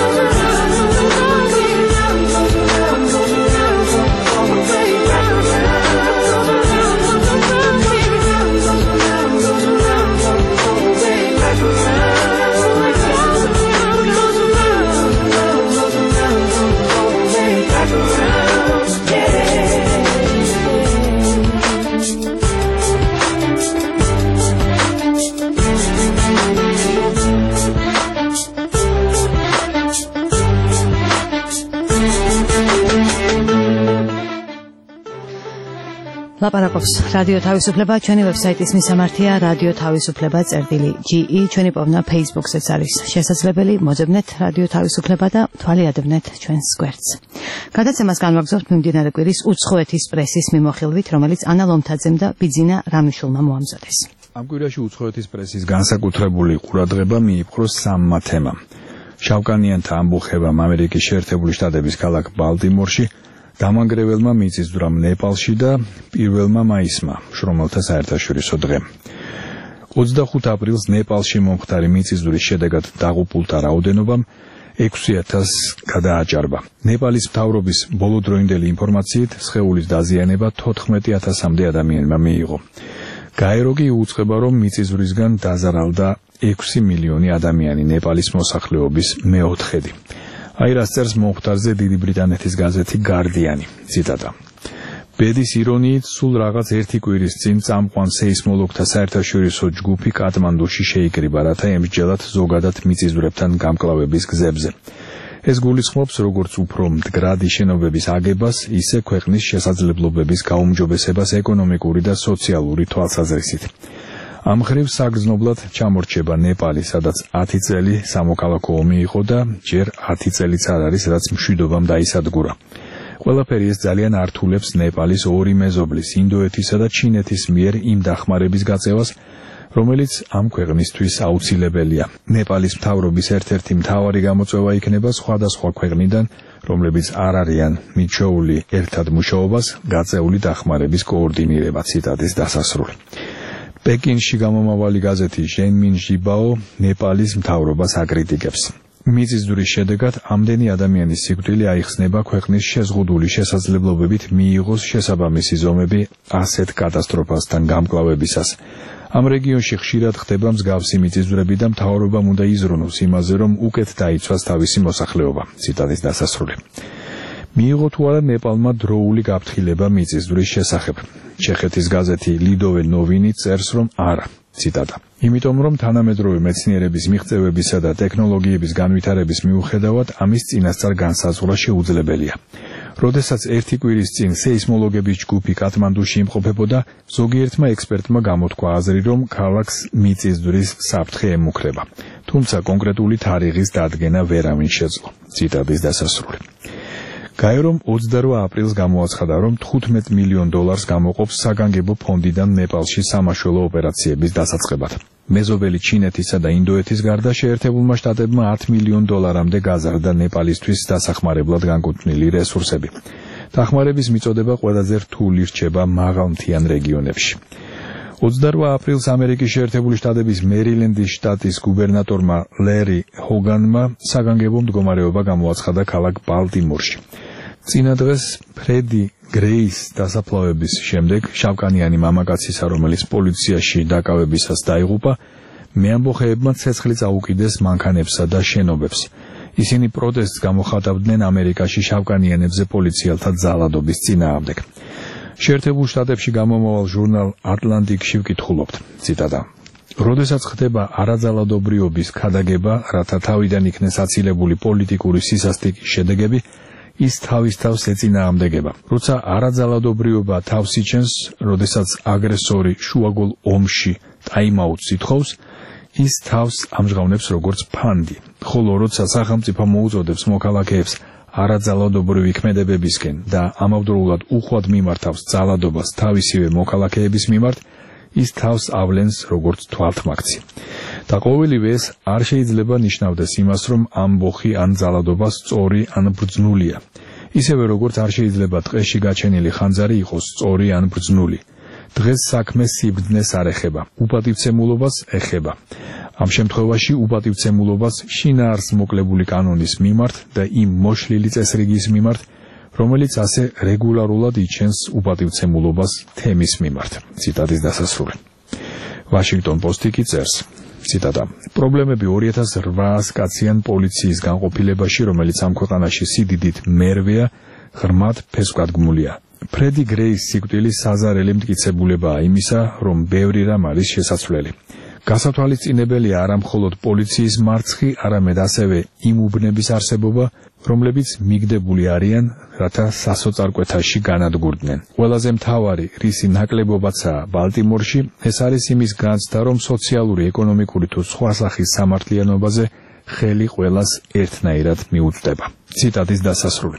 ლაპარაკობს რადიო თავისუფლება, ჩვენი ვებსაიტის მისამართია რადიო თავისუფლება წერტილი ჯი ი, ჩვენი პოვნა Facebook-ზეც არის შესაძლებელი, მოძებნეთ რადიო თავისუფლება და თვალი ადევნეთ ჩვენს გვერდს. გადაცემას განვაგრძობთ მიმდინარე კვირის უცხოეთის პრესის მიმოხილვით, რომელიც ანა ლომთაძემ და ბიძინა რამიშულმა მოამზადეს. ამ კვირაში უცხოეთის პრესის განსაკუთრებული ყურადღება მიიპყროს სამმა თემამ. შავკანიანთა ამბოხებამ ამერიკის შეერთებული შტატების ქალაქ ბალტიმორში, დამანგრეველმა მიწისძვრამ ნეპალში და პირველმა მაისმა შრომელთა საერთაშორისო დღემ. ოცდახუთ აპრილს ნეპალში მომხდარი მიწისძვრის შედეგად დაღუპულთა რაოდენობამ ექვსი ათასს გადააჭარბა. ნეპალის მთავრობის ბოლოდროინდელი ინფორმაციით სხეულის დაზიანება თოთხმეტი ათასამდე ადამიანმა მიიღო. გაერო კი უწყება, რომ მიწისძვრისგან დაზარალდა ექვსი მილიონი ადამიანი, ნეპალის მოსახლეობის მეოთხედი. აი რას წერს მომხდარზე დიდი ბრიტანეთის გაზეთი გარდიანი, ციტატა. ბედის ირონიით სულ რაღაც ერთი კვირის წინ წამყვან სეისმოლოგთა საერთაშორისო ჯგუფი კატმანდუში შეიკრიბა, რათა ემსჯელათ ზოგადად მიწისძვრებთან გამკლავების გზებზე. ეს გულისხმობს როგორც უფრო მდგრადი შენობების აგებას, ისე ქვეყნის შესაძლებლობების გაუმჯობესებას ეკონომიკური და სოციალური თვალსაზრისით. ამ მხრივ საგრძნობლად ჩამორჩება ნეპალი, სადაც ათი წელი სამოქალაქო ომი იყო და ჯერ ათი წელიც არ არის, რაც მშვიდობამ დაისადგურა. ყველაფერი ეს ძალიან ართულებს ნეპალის ორი მეზობლის, ინდოეთისა და ჩინეთის მიერ იმ დახმარების გაწევას, რომელიც ამ ქვეყნისთვის აუცილებელია. ნეპალის მთავრობის ერთ-ერთი მთავარი გამოწვევა იქნება სხვადასხვა ქვეყნიდან, რომლებიც არ არიან მიჩვეული ერთად მუშაობას, გაწეული დახმარების კოორდინირება, ციტატის დასასრული. პეკინში გამომავალი გაზეთი ჟენმინ ჟიბაო ნეპალის მთავრობას აკრიტიკებს. მიწისძვრის შედეგად ამდენი ადამიანის სიკვდილი აიხსნება ქვეყნის შეზღუდული შესაძლებლობებით მიიღოს შესაბამისი ზომები ასეთ კატასტროფასთან გამკლავებისას. ამ რეგიონში ხშირად ხდება მსგავსი მიწისძვრები და მთავრობამ უნდა იზრუნოს იმაზე, რომ უკეთ დაიცვას თავისი მოსახლეობა, ციტატის დასასრული. მიიღო თუ არა ნეპალმა დროული გაფრთხილება მიწისძვრის შესახებ. ჩეხეთის გაზეთი ლიდოვე ნოვინი წერს, რომ არა, ციტატა. იმიტომ რომ თანამედროვე მეცნიერების მიღწევებისა და ტექნოლოგიების განვითარების მიუხედავად ამის წინასწარ განსაზღვრა შეუძლებელია. როდესაც ერთი კვირის წინ სეისმოლოგების ჯგუფი კატმანდუში იმყოფებოდა, ზოგიერთმა ექსპერტმა გამოთქვა აზრი, რომ ქალაქს მიწისძვრის საფრთხე ემუქრება. თუმცა კონკრეტული თარიღის დადგენა ვერავინ შეძლო, ციტატის დასასრული. გაერომ ოცდარვა აპრილს გამოაცხადა, რომ თხუთმეტ მილიონ დოლარს გამოყოფს საგანგებო ფონდიდან ნეპალში სამაშველო ოპერაციების დასაწყებად. მეზობელი ჩინეთისა და ინდოეთის გარდა შეერთებულმა შტატებმა ათ მილიონ დოლარამდე გაზარდა ნეპალისთვის დასახმარებლად განკუთვნილი რესურსები. დახმარების მიწოდება ყველაზე რთული რჩება მაღალმთიან რეგიონებში. ოცდარვა აპრილს ამერიკის შეერთებული შტატების მერილენდის შტატის გუბერნატორმა ლერი ჰოგანმა საგანგებო მდგომარეობა გამოაცხადა ქალაქ ბალტიმორში. წინა დღეს ფრედი გრეის დასაფლავების შემდეგ შავკანიანი მამაკაცისა, რომელიც პოლიციაში დაკავებისას დაიღუპა, მეამბოხეებმა ცეცხლი წაუკიდეს მანქანებსა და შენობებს. ისინი პროტესტს გამოხატავდნენ ამერიკაში შავკანიანებზე პოლიციელთა ძალადობის წინააღმდეგ. შეერთებულ შტატებში გამომავალ ჟურნალ ატლანტიკში ვკითხულობთ, ციტატა. როდესაც ხდება არაძალადობრიობის ქადაგება, რათა თავიდან იქნეს აცილებული პოლიტიკური სისასტიკის შედეგები, ის თავის თავს ეწინააღმდეგება. როცა არაძალადობრიობა თავს იჩენს, როდესაც აგრესორი შუაგულ ომში ტაიმაუტს ითხოვს, ის თავს ამჟღავნებს როგორც ფანდი, ხოლო როცა სახელმწიფო მოუწოდებს მოქალაქეებს არაძალადობრივი ქმედებებისკენ და ამავდროულად უხვად მიმართავს ძალადობას თავისივე მოქალაქეების მიმართ, ის თავს ავლენს როგორც თვალთმაქცი. და ყოველივე ეს არ შეიძლება ნიშნავდეს იმას, რომ ამბოხი ან ძალადობა სწორი ან ბრძნულია. ისევე როგორც არ შეიძლება ტყეში გაჩენილი ხანძარი იყოს სწორი ან ბრძნული. დღეს საქმე სიბრძნეს არ ეხება, უპატივცემულობას ეხება. ამ შემთხვევაში უპატივცემულობას შინაარს მოკლებული კანონის მიმართ და იმ მოშლილი წესრიგის მიმართ, რომელიც ასე რეგულარულად იჩენს უპატივცემულობას თემის მიმართ. ციტატის დასასრული. Washington Post-ი კი წერს, ციტატა: პრობლემები ორი ათას რვაას კაციან პოლიციის განყოფილებაში, რომელიც ამ ქვეყანაში სიდიდით მერვეა, ღრმად ფესვკადგმულია. ფრედი გრეის სიკვდილის საზარელი მტკიცებულებაა იმისა, რომ ბევრი რამ არის შესაძლებელი. გასათვალისწინებელია არა მხოლოდ პოლიციის მარცხი, არამედ ასევე იმ უბნების არსებობა, რომლებიც მიგდებული არიან, რათა სასოწარკვეთაში განადგურდნენ. ყველაზე მთავარი, რისი ნაკლებობაცაა ბალტიმორში, ეს არის იმის განცდა, რომ სოციალური, ეკონომიკური თუ სხვა სახის სამართლიანობაზე ხელი ყველას ერთნაირად მიუწვდება. ციტატის დასასრული.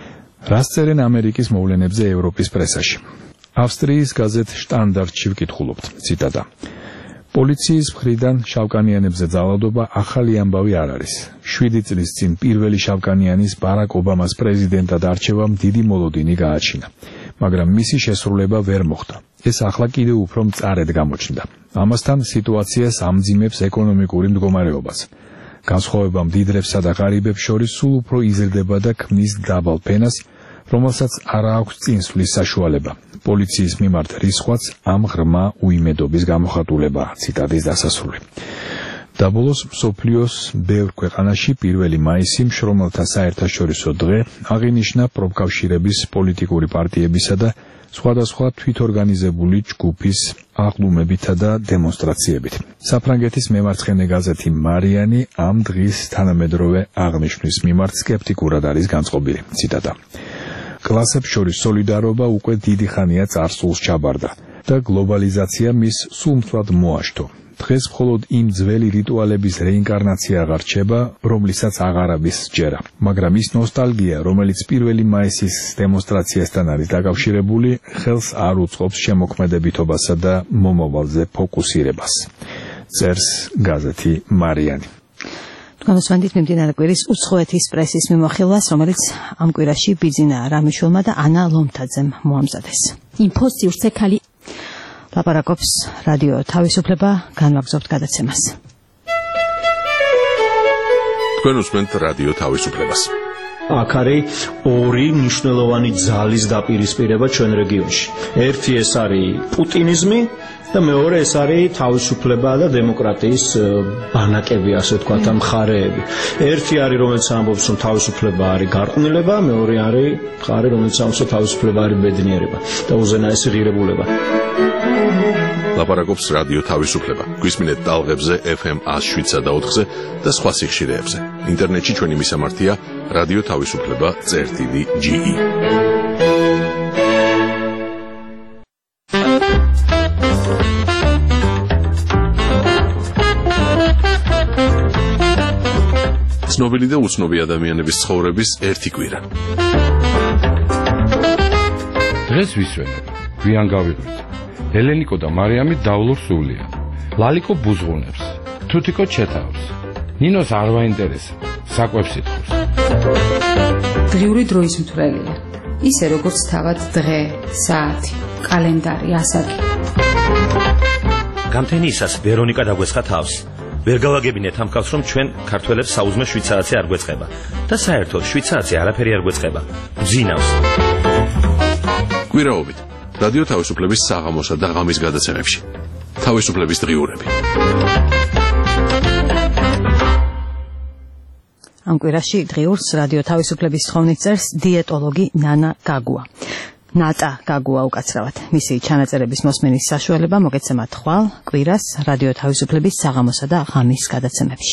რას წერენ ამერიკის მოვლენებზე ევროპის პრესაში? ავსტრიის გაზეთ შტანდარტში ვკითხულობთ, ციტატა: პოლიციის მხრიდან შავკანიანებზე ძალადობა ახალი ამბავი არ არის. შვიდი წლის წინ პირველი შავკანიანის ბარაკ ობამას პრეზიდენტად არჩევამ დიდი მოლოდინი გააჩინა, მაგრამ მისი შესრულება ვერ მოხდა. ეს ახლა კიდევ უფრო მწარედ გამოჩნდა. ამასთან სიტუაციას ამძიმებს ეკონომიკური მდგომარეობას. განსხვავება მდიდრებსა და ღარიბებს შორის სულ უფრო იზრდება და ქმნის დაბალ ფენას, რომელსაც არ აქვს წინსვლის საშუალება. პოლიციის მიმართ რისხვაც ამ ღრმა უიმედობის გამოხატულებაა. ციტატის დასასრული. და ბოლოს მსოფლიოს ბევრ ქვეყანაში პირველი მაისი მშრომელთა საერთაშორისო დღე აღინიშნა პროფკავშირების, პოლიტიკური პარტიებისა და სხვადასხვა თვითორგანიზებული ჯგუფის აღლუმებითა და დემონსტრაციებით. საფრანგეთის მემარცხენე გაზეთი მარიანი ამ დღის თანამედროვე აღნიშვნის მიმართ სკეპტიკურად არის განწყობილი. ციტატა: კლასებს შორის სოლიდარობა უკვე დიდი ხანია წარსულს ჩაბარდა და გლობალიზაცია მის სულმწვად მოაშთო. დღეს მხოლოდ იმ ძველი რიტუალების რეინკარნაცია აღარ რჩება, რომლისაც აღარ არის სჯერა, მაგრამ ის ნოსტალგია, რომელიც პირველი მაისის დემონსტრაციასთან არის დაკავშირებული, ხელს არ უწყობს შემოქმედებითობასა და მომავალზე ფოკუსირებას. წერს გაზეთი მარიანი. თქვენ უსმენთ მიმდინარე კვირის უცხოეთის პრესის მიმოხილვას, რომელიც ამ კვირაში ბიძინა რამიშვილმა და ანა ლომთაძემ მოამზადეს. ინფოსიურცე ქალი ლაპარაკობს რადიო თავისუფლება, განვაგრძობთ გადაცემას. თქვენ უსმენთ რადიო თავისუფლებას. აქ არის ორი მნიშვნელოვანი ძალის დაპირისპირება ჩვენ რეგიონში. ერთი ეს არის პუტინიზმი და მეორე ეს არის თავისუფლება და დემოკრატიის ბანაკები, ასე ვთქვათ, ამ მხარეები. ერთი არის, რომელიც ამბობს, რომ თავისუფლება არის გარყვნილება, მეორე არის მხარე, რომელიც ამბობს, რომ თავისუფლება არის ბედნიერება და უზენაესი ღირებულება. ლაპარაკობს რადიო თავისუფლება. გვისმინეთ ტალღებზე ეფ ემ ას შვიდსა და ოთხზე და სხვა სიხშირეებზე. ინტერნეტში ჩვენი მისამართია რადიო თავისუფლება წერტილი ჯი ი. ცნობილი და უცნობი ადამიანების ცხოვრების ერთი კვირა. დღეს ვისვენებ, გვიან გავიღვიძე. ელენიკო და მარიამი დავლურ სულია. ლალიკო ბუზღუნებს, თუთიკო ჩეთავს. ნინოს არ ვაინტერესებს, საკვებს ითხოვს. დღიური დროის მთვრელია. ისე როგორც თავად დღე, საათი, კალენდარი, ასაკი. გამთენიისას ვერონიკა დაგვეცხა თავს. ვერ გავაგებინეთ ამ კაცს, რომ ჩვენ ქართველებს საუზმე შვიცარაცი არ გვეწყება და საერთოდ შვიცარაცი არაფერი არ გვეწყება. გძინავს. კვირაობით რადიო თავისუფლების საღამოსა და ღამის გადაცემებში. თავისუფლების დღიურები. ამ კვირაში დღიურს რადიო თავისუფლების თხოვნით წერს დიეტოლოგი ნანა გაგუა. ნატა გაგუა უკაცრავად. მისი ჩანაწერების მოსმენის საშუალება მოგეცემათ ხვალ კვირას რადიო თავისუფლების საღამოსა და ღამის გადაცემებში.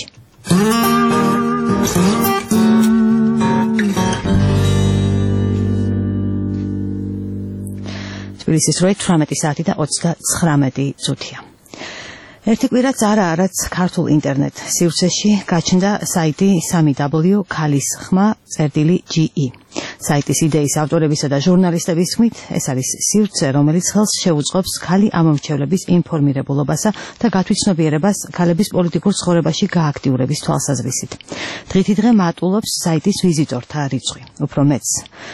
თბილისის დროით თვრამეტი საათი და ოცდაცხრამეტი წუთია. ერთი კვირაც არა არაც ქართულ ინტერნეტ სივრცეში გაჩნდა საიტი სამი დაბლიუ ქალის ხმა წერტილი ჯი ი. საიტის იდეის ავტორებისა და ჟურნალისტების თქმით, ეს არის სივრცე, რომელიც ხელს შეუწყობს ქალი ამომრჩევლების ინფორმირებულობასა და გათვითცნობიერებას ქალების პოლიტიკურ ცხოვრებაში გააქტიურების თვალსაზრისით. დღითი დღე მატულობს საიტის ვიზიტორთა რიცხვი. უფრო მეც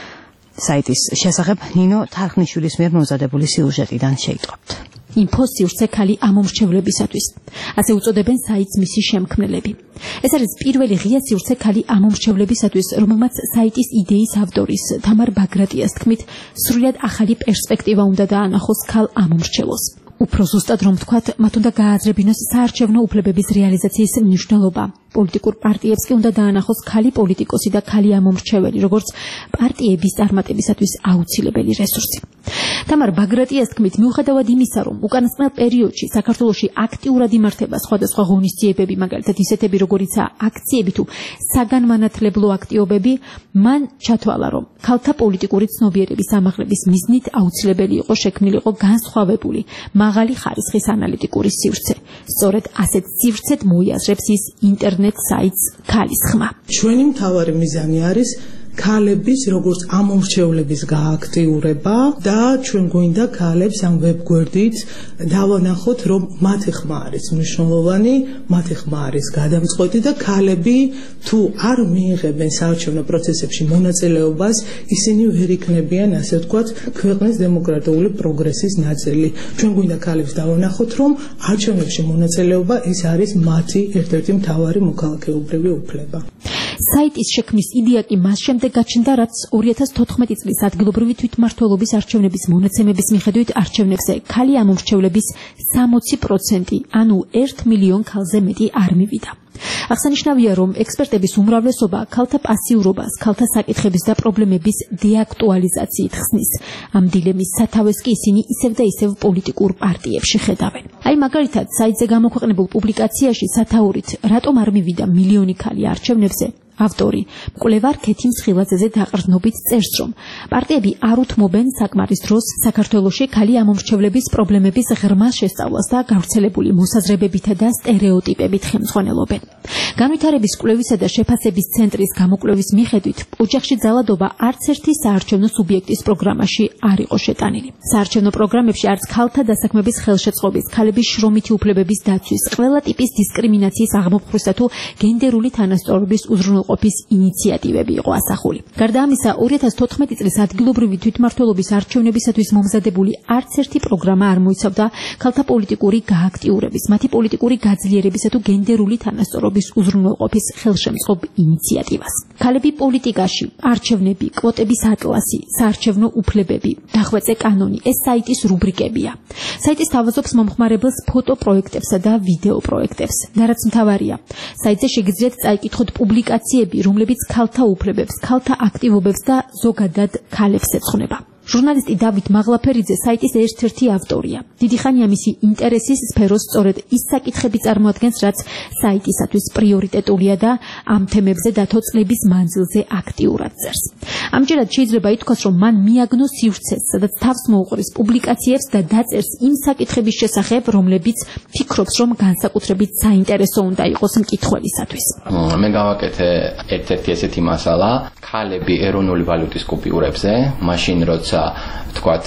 საიტის შესახებ ნინო თარხნიშვილის მიერ მომზადებული სიუჟეტიდან შეიტყობთ. ინფოსივრცე ქალი ამომრჩევლებისათვის. ასე უწოდებენ საიტს მისი შემქმნელები. ეს არის პირველი ღია სივრცე ქალი ამომრჩევლებისათვის, რომელმაც საიტის იდეის ავტორის თამარ ბაგრატიას თქმით, სრულიად ახალი პერსპექტივა უნდა დაანახოს ქალ ამომრჩევლს. უფრო ზუსტად რომ ვთქვათ, მათ უნდა გააზრებინოს საარჩევნო უფლებების რეალიზაციის მნიშვნელობა. პოლიტიკურ პარტიებს კი უნდა დაანახოს ქალი პოლიტიკოსი და ქალი ამომრჩეველი, როგორც პარტიების წარმატებისათვის აუცილებელი რესურსი. თამარ ბაგრატიას თქმით, მიუხედავად იმისა, რომ უკანასკნელ პერიოდში საქართველოში აქტიურად იმართება სხვადასხვა ღონისძიებები, მაგალითად ისეთები, როგორიცაა აქციები თუ საგანმანათლებლო აქტივობები, მან ჩათვალა, რომ ქალთა პოლიტიკური ცნობიერების ამაღლების მიზნით აუცილებელი იყო შექმნილიყო განსხვავებული მაღალი ხარისხის ანალიტიკური სივრცე. სწორედ ასეთ სივრცედ მოიაზრებს ის ინტერნეტ საიტს ქალის ხმა. ჩვენი მთავარი მიზანი არის ქალების როგორც ამომრჩევლების გააქტიურება და ჩვენ გვინდა ქალებს ამ ვებგვერდით დავანახოთ, რომ მათი ხმა არის მნიშვნელოვანი, მათი ხმა არის გადამწყვეტი და ქალები თუ არ მიიღებენ საარჩევნო პროცესებში მონაწილეობას, ისინი ვერ იქნებიან, ასე ვთქვათ, ქვეყნის დემოკრატიული პროგრესის ნაწილი. ჩვენ გვინდა ქალებს დავანახოთ, რომ არჩევნებში მონაწილეობა ეს არის მათი ერთ-ერთი მთავარი მოქალაქეობრივი უფლება. საიტის შექმნის იდეა კი მას შემდეგ გაჩნდა, რაც ორი ათას თოთხმეტი წლის ადგილობრივი თვითმმართველობის არჩევნების მონაცემების მიხედვით არჩევნებზე ქალი ამომრჩევლების სამოცი პროცენტი, ანუ ერთ მილიონ ქალზე მეტი არ მივიდა. აღსანიშნავია, რომ ექსპერტების უმრავლესობა ქალთა პასიურობას, ქალთა საკითხების და პრობლემების დეაქტუალიზაციით ხსნის. ამ დილემის სათავეს კი ისინი ისევ და ისევ პოლიტიკურ პარტიებში ხედავენ. აი მაგალითად, საიტზე გამოქვეყნებულ პუბლიკაციაში სათაურით რატომ არ მივიდა მილიონი ქალი არჩევნებზე, ავტორი მკვლევარ ქეთი მსხილაძეზე დაყრდნობით წერს, რომ პარტიები არ უთმობენ საკმარის დროს საქართველოში ქალი ამომრჩევლების პრობლემების ღრმა შესწავლას და გავრცელებული მოსაზრებებითა და სტერიოტიპებით ხელმძღვანელობენ. განვითარების კვლევისა და შეფასების ცენტრის გამოკვლევის მიხედვით, ოჯახში ძალადობა არც ერთი საარჩევნო სუბიექტის პროგრამაში არ იყო შეტანილი. საარჩევნო პროგრამებში არც ქალთა დასაქმების ხელშეწყობის, ქალების შრომითი უფლებების დაცვის, ყველა ტიპის დისკრიმინაციის აღმოფხვისა თუ გენდერული თანასწორობის უზრუნველყოფის ინიციატივები იყო ასახული. გარდა ამისა, ორი ათას თოთხმეტი წლის ადგილობრივი თვითმმართველობის არჩევნებისათვის მომზადებული არც ერთი პროგრამა არ მოიცავდა ქალთა პოლიტიკური გააქტიურების, მათი პოლიტიკური გაძლიერებისა თუ გენდერული თანასწორობის უზრუნველყოფის ხელშემწყობ ინიციატივას. ქალები პოლიტიკაში, არჩევნები, კვოტების ატლასი, საარჩევნო უფლებები, დახვეწე კანონი, ეს საიტის რუბრიკებია. საიტი სთავაზობს მომხმარებელს ფოტო პროექტებსა და ვიდეო პროექტებს. და რაც მთავარია, საიტზე შეგიძლიათ წაიკითხოთ პუბლიკაციები, რომლებიც ქალთა უფლებებს, ქალთა აქტივობებს და ზოგადად ქალებს ეძღვნება. ჟურნალისტი დავით მაღლაფერიძე საიტის ერთ-ერთი ავტორია. დიდი ხანია მისი ინტერესის სფეროს სწორედ ის საკითხები წარმოადგენს, რაც საიტისათვის პრიორიტეტულია და ამ თემებზე დათო წლების მანძილზე აქტიურად წერს. ამჯერად შეიძლება ითქვას, რომ მან მიაგნო სივრცეს, სადაც თავს მოუყრის პუბლიკაციებს და დაწერს იმ საკითხების შესახებ, რომლებიც ფიქრობს, რომ განსაკუთრებით საინტერესო უნდა იყოს მკითხველისათვის. მე გავაკეთე ერთ-ერთი ესეთი მასალა, ქალები ეროვნული ვალუტის კუპიურებზე, მაშინ როცა თქვათ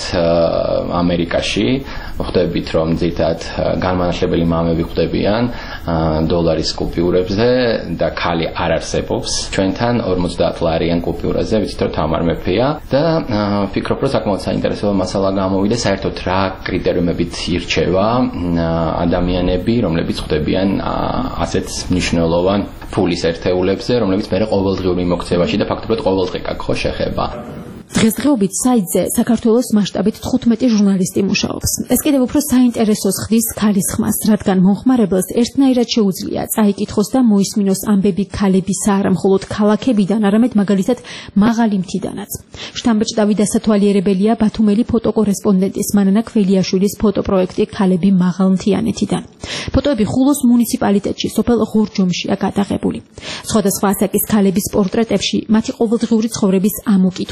ამერიკაში ხვდებით, რომ ძირითადად განმანათლებელი მამები ხვდებიან დოლარის კუპიურებზე და ქალი არ არსებობს. ჩვენთან ორმოცდაათ ლარიან კუპიურაზე, ვიცით რომ თამარ მეფეა და ვფიქრობ, რომ საკმაოდ საინტერესო მასალა გამოვიდა, საერთოდ რა კრიტერიუმებით ირჩევა ადამიანები, რომლებიც ხვდებიან ასეთ მნიშვნელოვან ფულის ერთეულებზე, რომლებიც მე ყოველდღიურ მიმოქცევაში და ფაქტობრივად ყოველდღე გაქხო შეხება. დღესდღეობით საიტზე საქართველოს მასშტაბით თხუთმეტი ჟურნალისტი მუშაობს. ეს კიდევ უფრო საინტერესოს ხდის ქალის ხმას, რადგან მომხმარებელს ერთნაირად შეუძლია წაიკითხოს და მოისმინოს ამბები ქალებისა, არა მხოლოდ ქალაქებიდან, არამედ მაგალითად მაღალი მთიდანაც. შთამბეჭდავი დასათვალიერებელია ბათუმელი ფოტოკორესპონდენტის მანანა ქველიაშვილის ფოტოპროექტი ქალები მაღალმთიანეთიდან. ფოტოები ხულოს მუნიციპალიტეტში, სოფელ ღორჯომშია გადაღებული. სხვადასხვა ასაკის ქალების პორტრეტებში მათი ყოველდღიური ცხოვრების ამოკითხვაა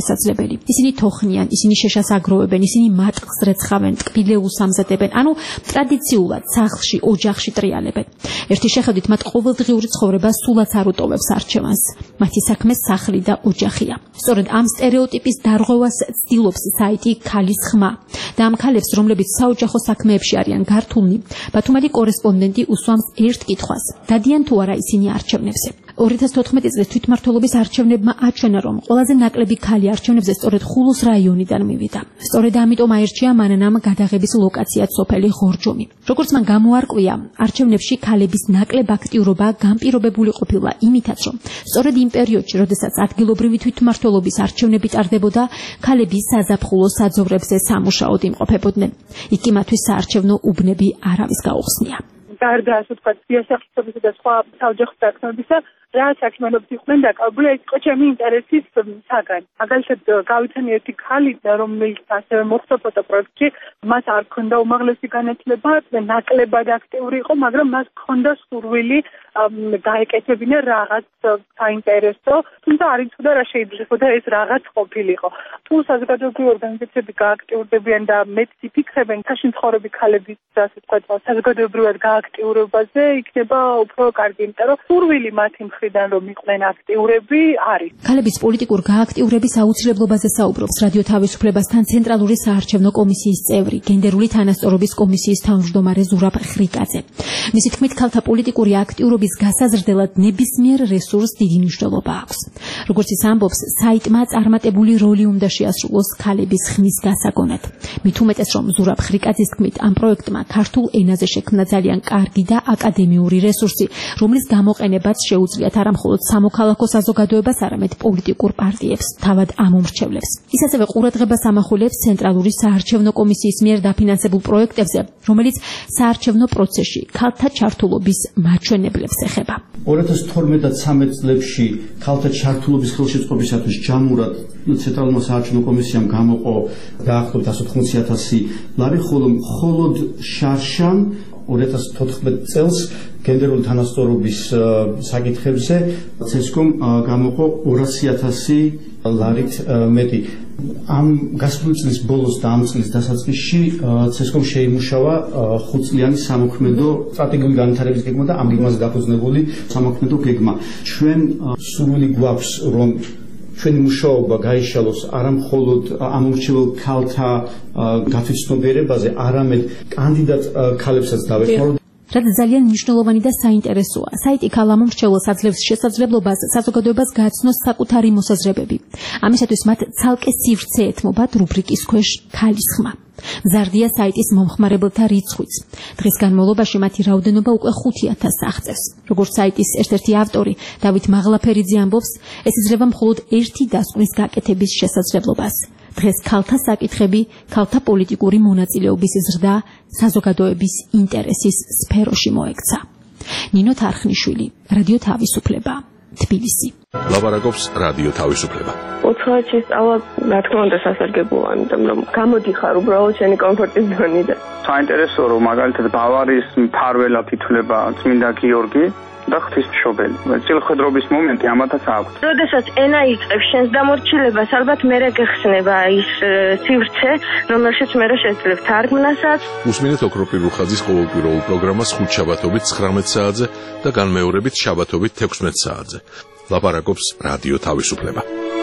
შესაძლებელი. ისინი თოხნიან, ისინი შეშას აგროვებენ, ისინი მატყლს რეცხავენ, ტკბილეულს ამზადებენ, ანუ ტრადიციულად სახლში, ოჯახში ტრიალებენ. ერთი შეხედვით მათ ყოველდღიური ცხოვრება სულაც არ უტოვებს არჩევანს. მათი საქმე სახლი და ოჯახია. სწორედ ამ სტერეოტიპის დარღვევას ცდილობს საიტი ქალის ხმა და ამ ქალებს, რომლებიც საოჯახო საქმეებში არიან გართულნი, ბათუმელი კორესპონდენტი უსვამს ერთ კითხვას: დადიან თუ არა ისინი არჩევნებზე? ორი ათას თოთხმეტი წლის თვითმმართველობის არჩევნებმა აჩვენა, რომ ყველაზე ნაკლები ქალი არჩევნებზე სწორედ ხულოს რაიონიდან მივიდა. სწორედ ამიტომ აირჩია მანანამ გადაღების ლოკაციად სოფელი ღორჯომი. როგორც მან გამოარკვია, არჩევნებში ქალების ნაკლებ აქტიურობა განპირობებული ყოფილა იმითაც, რომ სწორედ იმ პერიოდში, როდესაც ადგილობრივი თვითმმართველობის არჩევნები ტარდებოდა, ქალები საზაფხულო საძოვრებზე სამუშაოდ იმყოფებოდნენ. იქ კი მათთვის საარჩევნო უბნები არავის გაუხსნია. გარდა ასე ვთქვათ, სიასახლისობისა და სხვა საოჯახო საქმეებისა, რა საქმიანობით იყვნენ დაკავებული, ეს იყო ჩემი ინტერესის საგანი. მაგალითად, გავიცანი ერთი ქალი, რომელიც ასევე მოხდა ფოტოპროექტში, მას არ ჰქონდა უმაღლესი განათლება, ნაკლებად აქტიური იყო, მაგრამ მას ჰქონდა სურვილი გაეკეთებინა რაღაც საინტერესო, თუმცა არ იცოდა რა შეიძლებოდა ეს რაღაც ყოფილიყო. თუ საზოგადოებრივი ორგანიზაციები გააქტიურდებიან და მეც იფიქრებენ, თაშინ ცხოვრები ქალების, ასე ვთქვათ, საზოგადოებრივად გააქტიურებაზე, იქნება უფრო კარგი, იმიტომ რომ სურვილი მათი მხრიდან რომ იყვნენ აქტიურები არის. ქალების პოლიტიკურ გააქტიურების აუცილებლობაზე საუბრობს რადიო თავისუფლებასთან ცენტრალური საარჩევნო კომისიის წევრი, გენდერული თანასწორობის კომისიის თავმჯდომარე ზურაბ ხრიკაძე. მისი თქმით, ქალთა პოლიტიკური აქტიურობის გასაზრდელად ნებისმიერ რესურსს დიდი მნიშვნელობა აქვს. როგორც ის ამბობს, საიტმა წარმატებული როლი უნდა შეასრულოს ქალების ხმის გასაგონად. მით უმეტეს, რომ ზურაბ ხრიკაძის თქმით, ამ პროექტმა ქართულ ენაზე შექმნა ძალიან კარგი და აკადემიური რესურსი, რომლის გამოყენებაც შეუძლიათ არა მხოლოდ სამოქალაქო საზოგადოებას, არამედ პოლიტიკურ პარტიებს, თავად ამომრჩევლებს. ის ასევე ყურადღებას ამახვილებს ცენტრალური საარჩევნო კომისიის მიერ დაფინანსებულ პროექტებზე, რომელიც საარჩევნო პროცესში ქალთა ჩართულობის მაჩვენებლებს ეხება. ორი ათას თორმეტ და ცამეტ წლებში ქალთა ჩართულობის ხელშეწყობისათვის ჯამურად ცენტრალურმა საარჩევნო კომისიამ გამოყო დაახლოებით εκατი ოცდაოთხი ათასი ლარი, ხოლო მხოლოდ შარშან ორი ათას თოთხმეტ წელს გენდერული თანასწორობის საკითხებზე ცესკომ გამოყო ორასი ათასი ლარით მეტი. ამ გასული წლის ბოლოს და ამ წლის დასაწყისში ცესკომ შეიმუშავა ხუთწლიანი სამოქმედო სტრატეგიული განვითარების გეგმა და ამ გეგმაზე დაფუძნებული სამოქმედო გეგმა. ჩვენ სურვილი გვაქვს, რომ ჩვენი მუშაობა გაიშალოს არა მხოლოდ ამორჩეულ ქალთა გათვითცნობიერებაზე, არამედ კანდიდატ ქალებსაც დავეხმაროთ. რაც ძალიან მნიშვნელოვანი და საინტერესოა. საიტი ქალ ამომრჩევლებს აძლევს შესაძლებლობას საზოგადოებას გააცნოს საკუთარი მოსაზრებები. ამისათვის მათ ცალკე სივრცე ეთმობათ რუბრიკის ქვეშ ქალის ხმა. მზარდია საიტის მომხმარებელთა რიცხვიც. დღის განმავლობაში მათი რაოდენობა უკვე ხუთი ათასს აღწევს. როგორც საიტის ერთ-ერთი ავტორი დავით მაღლაფერიძე ამბობს, ეს იძლევა მხოლოდ ერთი დასკვნის გაკეთების შესაძლებლობას. დღეს ქალთა საკითხები, ქალთა პოლიტიკური მონაწილეობის ზრდა საზოგადოების ინტერესის სფეროში მოექცა. ნინო თარხნიშვილი, რადიო თავისუფლება, თბილისი. ლაპარაკობს რადიო თავისუფლება. უცხოეთში სწავლა, რა თქმა უნდა, სასარგებლოა, იმიტომ რომ გამოდიხარ უბრალოდ შენი კომფორტის ზონიდან. საინტერესო რომ მაგალითად ბავარიის მფარველად ითვლება წმინდა გიორგი და ღვთისმშობელი. წილხვედრობის მომენტი ამათაც აქვს. როდესაც ენა იწყებს შენს დამორჩილებას, ალბათ მერე გეხსნება ის სივრცე, რომელშიც მერე შეძლებ თარგმნასაც. უსმინეთ ოქროპირ რუხაძის ყოველკვირეულ პროგრამას ხუთშაბათობით ცხრამეტ საათზე და განმეორებით შაბათობით თექვსმეტ საათზე. ლაპარაკობს რადიო თავისუფლება.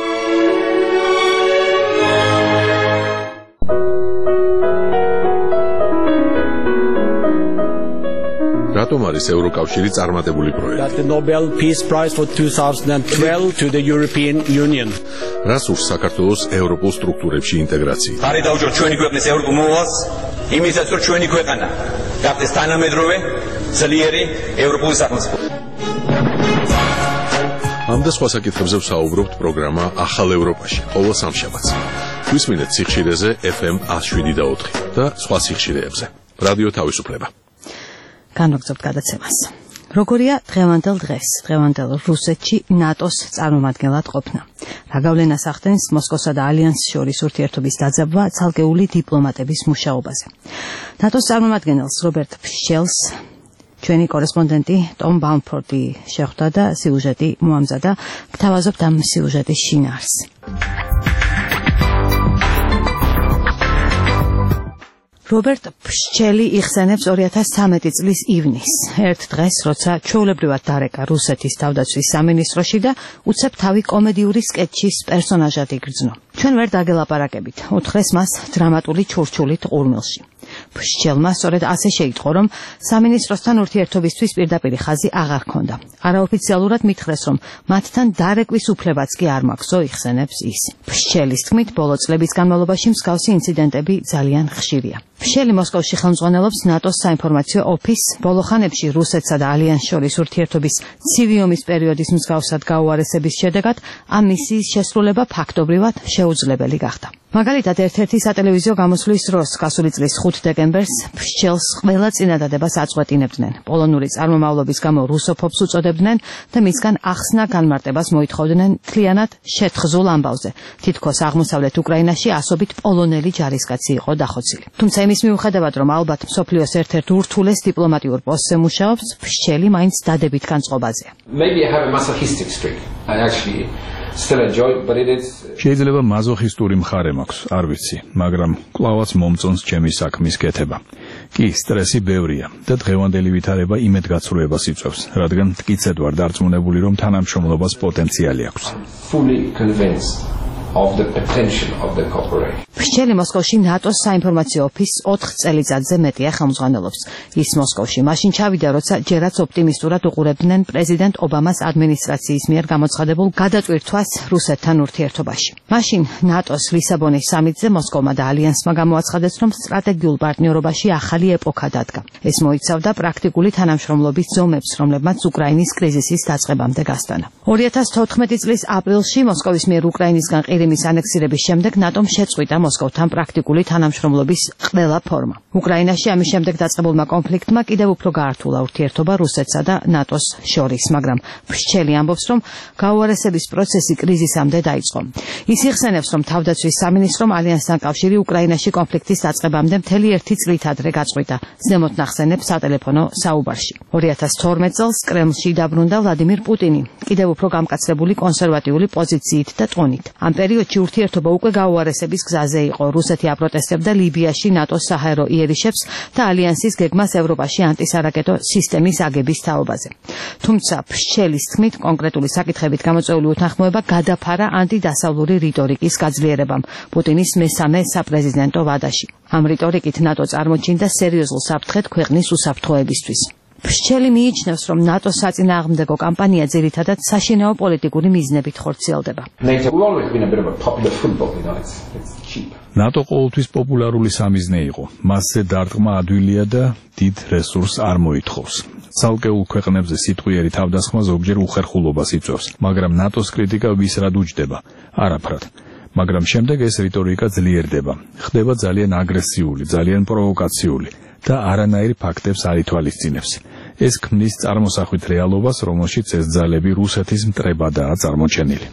რატომ არის ევროკავშირი წარმატებული პროექტი? The Nobel Peace Prize for twenty twelve to the European Union. რას ურს საქართველოს ევროპულ სტრუქტურებში ინტეგრაცია? ხარი დაუჭირ ჩვენი ქვეყნის ევროპულ მოვალს, იმისაც რომ ჩვენი ქვეყანა გახდეს თანამედროვე, ძლიერი ევროპული სახელმწიფო. ამ და სხვა საკითხებზე ვსაუბრობთ პროგრამა ახალ ევროპაში, ყოველ სამშაბათს. გვისმინეთ სიხშირეზე ეფ ემ εκατო შვიდი და ოთხი და სხვა სიხშირეებზე. რადიო თავისუფლება. განვაგრძობთ გადაცემას. როგორია დღევანდელ დღეს, დღევანდელ რუსეთში ნატოს წარმომადგენლად ყოფნა? რა გავლენას ახდენს მოსკოვსა და ალიანსს შორის ურთიერთობის დაძაბვა ცალკეული დიპლომატების მუშაობაზე? ნატოს წარმომადგენელს რობერტ ფშელს ჩვენი კორესპონდენტი ტომ ბაუმფორდი შეხვდა და სიუჟეტი მოამზადა. გთავაზობთ ამ სიუჟეტის შინაარსს. რობერტ ფშჩელი იხსენებს ორი ათას ცხრამეტი წლის ივნისს, ერთ დღეს, როცა ჩვეულებრივად დარეკა რუსეთის თავდაცვის სამინისტროში და უცებ თავი კომედიური სკეჩის პერსონაჟად იგრძნო. ჩვენ ვერ დაგელაპარაკებით, უთხრეს მას დრამატული ჩურჩულით ყურმილში. ფშჩელმა სწორედ ასე შეიტყო, რომ სამინისტროსთან ურთიერთობისთვის პირდაპირი ხაზი აღარ ჰქონდა. არაოფიციალურად მითხრეს, რომ მათთან დარეკვის უფლებაც კი არ მაქვს, იხსენებს ის. ფშჩელის თქმით, ბოლო წლების განმავლობაში მსგავსი ინციდენტები ძალიან ხშირია. ფშჩელი მოსკოვში ხელმძღვანელობს ნატოს საინფორმაციო ოფისს, ბოლო ხანებში რუსეთსა და ალიანსს შორის ურთიერთობის ცივი ომის პერიოდის მსგავსად გაუარესების შედეგად ამ მისიის შესრულება ფაქტობრივად შეუძლებელი გახდა. მაგალითად, ერთ-ერთი სატელევიზიო გამოსვლის დროს, გასული წლის ხუთ დეკემბერს, ფშჩელს ყველა წინადადებას აწყვეტინებდნენ. პოლონური წარმომავლობის გამო რუსოფობს უწოდებდნენ და მისგან ახსნა განმარტებას მოითხოვდნენ მთლიანად შეთხზულ ამბავზე. თითქოს აღმოსავლეთ უკრაინაში ასობით პოლონელი ჯარისკაცი იყო დახოცილი. თუმცა იმის მიუხედავად, რომ ალბათ მსოფლიოს ერთ-ერთ ურთულეს დიპლომატიურ პოსტზე მუშაობს, ფშჩელი მაინც დადებით განწყობაზეა. Maybe I have a masochistic streak. I actually still enjoy it, but it is შეიძლება მაზოხისტური მხარე მაქვს, არ ვიცი, მაგრამ კლავაც მომწონს ჩემი საქმის კეთება. კი, სტრესი ბევრია და დღევანდელი ვითარება იმედგაცრუებას იწვევს, რადგან მტკიცედ ვარ დარწმუნებული, რომ თანამშრომლობას პოტენციალი აქვს. fully convinced of the potential of the cooperation. ფშჩელი მოსკოვში ნატოს საინფორმაციო ოფისს ოთხ წელიწადზე მეტია ხელმძღვანელობს. ის მოსკოვში მაშინ ჩავიდა, როცა ჯერაც ოპტიმისტურად უყურებდნენ პრეზიდენტ ობამას ადმინისტრაციის მიერ გამოცხადებულ გადაწყვეტას რუსეთთან ურთიერთობაში. მაშინ ნატოს ლისაბონის სამიტზე მოსკოვმა და ალიანსმა გამოაცხადეს, რომ სტრატეგიულ პარტნიორობაში ახალი ეპოქა დადგა. ეს მოიცავდა პრაქტიკული თანამშრომლობის ზომებს, რომლებმაც უკრაინის კრიზისის დაწყებამდე გასტანა. ორი ათას თოთხმეტი წლის აპრილში მოსკოვის მიერ უკრაინისგან ყირიმის ანექსირების შემდეგ ნატომ შეწყვიტა მოსკოვთან პრაქტიკული თანამშრომლობის ყველა ფორმა. უკრაინაში ამის შემდეგ დაწყებულმა კონფლიქტმა კიდევ უფრო გაართულა ურთიერთობა რუსეთსა და ნატოს შორის, მაგრამ ფშჩელი ამბობს, რომ გაუარესების პროცესი კრიზისამდე დაიწყო. ის იხსენებს, რომ თავდაცვის სამინისტრომ ალიანსთან კავშირი უკრაინაში კონფლიქტის დაწყებამდე მთელი ერთი წლით ადრე გაწყვიტა, ზემოთ ნახსენებს სატელეფონო საუბარში. ორი ათას თორმეტ წელს კრემლში დაბრუნდა ვლადიმირ პუტინი, კიდევ უფრო გამკაცრებული კონსერვატიული პოზიციით და ტონით. ამ პერიოდში ურთიერთობა უკვე გაუარესების გზაზე იყო. რუსეთი აპროტესტებდა ლიბიაში ნატოს საჰაერო იერიშებს და ალიანსის გეგმას ევროპაში ანტისარაკეტო სისტემის აგების თაობაზე. თუმცა ფშჩელის თქმით, კონკრეტული საკითხებით გამოწვეული უთანხმოება გადაფარა ანტიდასავლური რიტორიკის გაძლიერებამ პუტინის მესამე საპრეზიდენტო ვადაში. ამ რიტორიკით ნატო წარმოჩინდა სერიოზულ საფრთხედ ქვეყნის უსაფრთხოებისთვის. ფშჩელი მიიჩნევს, რომ ნატოს საწინააღმდეგო კამპანია ძირითადად საშინაო პოლიტიკური მიზნებით ხორციელდება. NATO will always been a bit of a popular football, you know, it's, it's cheap. ნატო ყოველთვის პოპულარული სამიზნე იყო. მასზე დარტყმა ადვილია და დიდ რესურსს არ მოითხოვს. ცალკეულ ქვეყნებზე სიტყვიერი თავდასხმა ზოგჯერ უხერხულობას იწვევს, მაგრამ ნატოს კრიტიკა ვისრად უჯდება? არაფრად. მაგრამ შემდეგ ეს რიტორიკა ძლიერდება, ხდება ძალიან აგრესიული, ძალიან პროვოკაციული და არანაირ ფაქტებს არ ითვალისწინებს. ეს ქმნის წარმოსახვით რეალობას, რომელშიც ეს ძალები რუსეთის მტრებადაა წარმოჩენილი.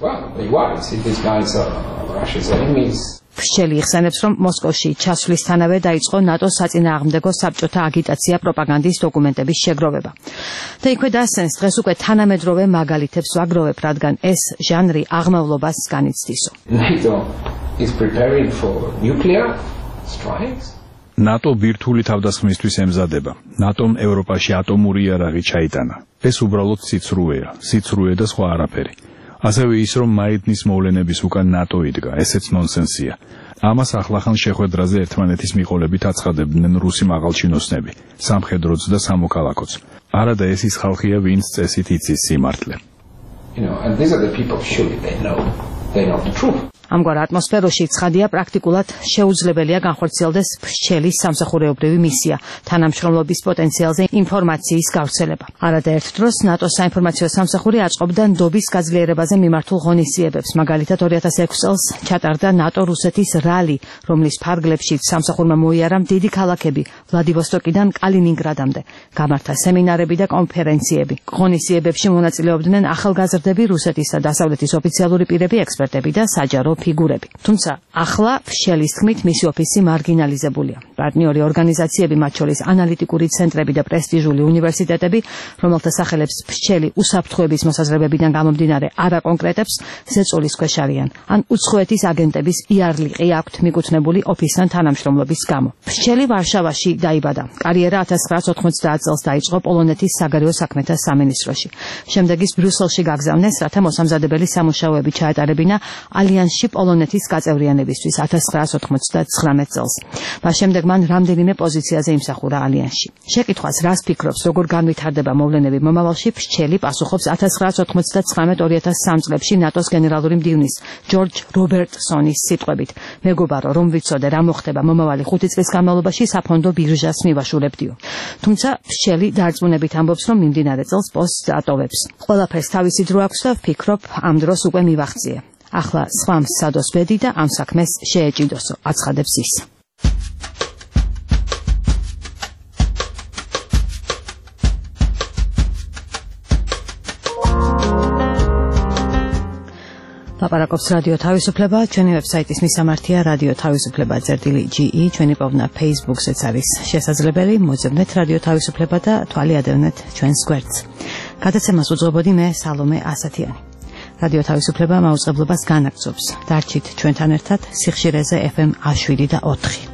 ფშჩელი იხსენებს, რომ მოსკოვში ჩასვლისთანავე დაიწყო ნატოს საწინააღმდეგო საბჭოთა აგიტაცია პროპაგანდის დოკუმენტების შეგროვება. და იქვე დასცენს, დღეს უკვე თანამედროვე მაგალითებს ვაგროვებ, რადგან ეს ჟანრი აღმავლობას განიცდისო. NATO is preparing for nuclear strikes. ნატო ბირთვული თავდასხმისთვის ემზადება. ნატომ ევროპაში ატომური იარაღი ჩაიტანა. ეს უბრალოდ სიცრუეა, სიცრუე და სხვა არაფერი. ასევე ის, რომ მაიდნის მოვლენების უკან ნატო იდგა, ესეც ნონსენსია. ამას ახლახან შეხვედრაზე ერთმანეთის მიყოლებით აცხადებდნენ რუსი მაღალჩინოსნები, სამხედროც და სამოქალაქოც. არადა ეს ის ხალხია, ვინც წესით იცის სიმართლე. You know, and these are the people surely they know. They know the truth. ამგვარ ატმოსფეროში ცხადია პრაქტიკულად შეუძლებელია განხორციელდეს ფშჩელის სამსახურეობრივი მისია, თანამშრომლობის პოტენციალზე ინფორმაციის გავრცელება. არადაერთ დროს ნატოს საინფორმაციო სამსახური აწყობდა ნდობის გაძლიერებაზე მიმართულ ღონისძიებებს. მაგალითად ორი ათას ექვსი წელს ჩატარდა ნატო-რუსეთის რალი, რომლის ფარგლებში სამსახურმა მოიარა დიდი ქალაქები ვლადივოსტოკიდან კალინინგრადამდე. გამართა სემინარები და კონფერენციები. ღონისძიებებში მონაწილეობდნენ ახალგაზრდები, რუსეთის და დასავლეთის ოფიციალური პირები, ექსპერტები და საჯარო ფიგურები. თუმცა ახლა ფშელის თქმით მისი ოფისი მარგინალიზებულია. პარტნიორი ორგანიზაციები, მათ შორის ანალიტიკური ცენტრები და პრესტიჟული უნივერსიტეტები, რომელთა სახელებს ფშელი უსაფრთხოების მოსაზრებებიდან გამომდინარე არ აკონკრეტებს, ზეწოლის ქვეშ არიან, ან უცხოეთის აგენტების იარლიყი აქვთ მიკუთვნებული ოფისთან თანამშრომლობის გამო. ფშელი ვარშავაში დაიბადა. კარიერა ათას ცხრაასი ოთხმოცდაათ წელს დაიწყო პოლონეთის საგარეო საქმეთა სამინისტროში. შემდეგ ის ბრიუსელში გაგზავნეს, რათა მოსამზადებელი სამუშაოები ჩაეტარებინა ალიანსში პოლონეთის გაწევრიანებისთვის ათას ცხრაასი ოთხმოცდათხრამეტ წელს. მას შემდეგ მან რამდენიმე პოზიციაზე იმსახურა ალიანსში. შეკითხვას, რას ფიქრობს, როგორ განვითარდება მოვლენები მომავალში, ფშელი პასუხობს ათას ცხრაასი ოთხმოცდათხრამეტ ორი ათას სამ წლებში ნატოს გენერალური მდივნის ჯორჯ რობერტსონის სიტყვებით: მეგობარო, რომ ვიცოდე რა მოხდება მომავალი ხუთი წლის განმავლობაში, საფონდო ბირჟას მივაშურებდიო. თუმცა ფშელი დარწმუნებით ამბობს, რომ მიმდინარე წელს პოსტს ატოვებს. ყველაფერს თავისი დრო აქვს და ვფიქრობ, ამ დროს უკვე მივახციე. ახლა სხვამ სცადოს ბედი და ამ საქმეს შეეჭიდოსო, აცხადებს ის. ლაპარაკობს რადიო თავისუფლება, ჩვენი ვებსაიტის მისამართია რადიო თავისუფლება წერტილი ჯი ი, ჩვენი პოვნა Facebook-ზეც არის შესაძლებელი, მოძებნეთ რადიო თავისუფლება და თვალი ადევნეთ ჩვენს გვერდს. გადაცემას უძღვებოდი მე სალომე ასათიანი. რადიო თავისუფლება მაუწყებლობას განაგრძობს. დარჩით ჩვენთან ერთად სიხშირეზე ეფ ემ შვიდი და ოთხი.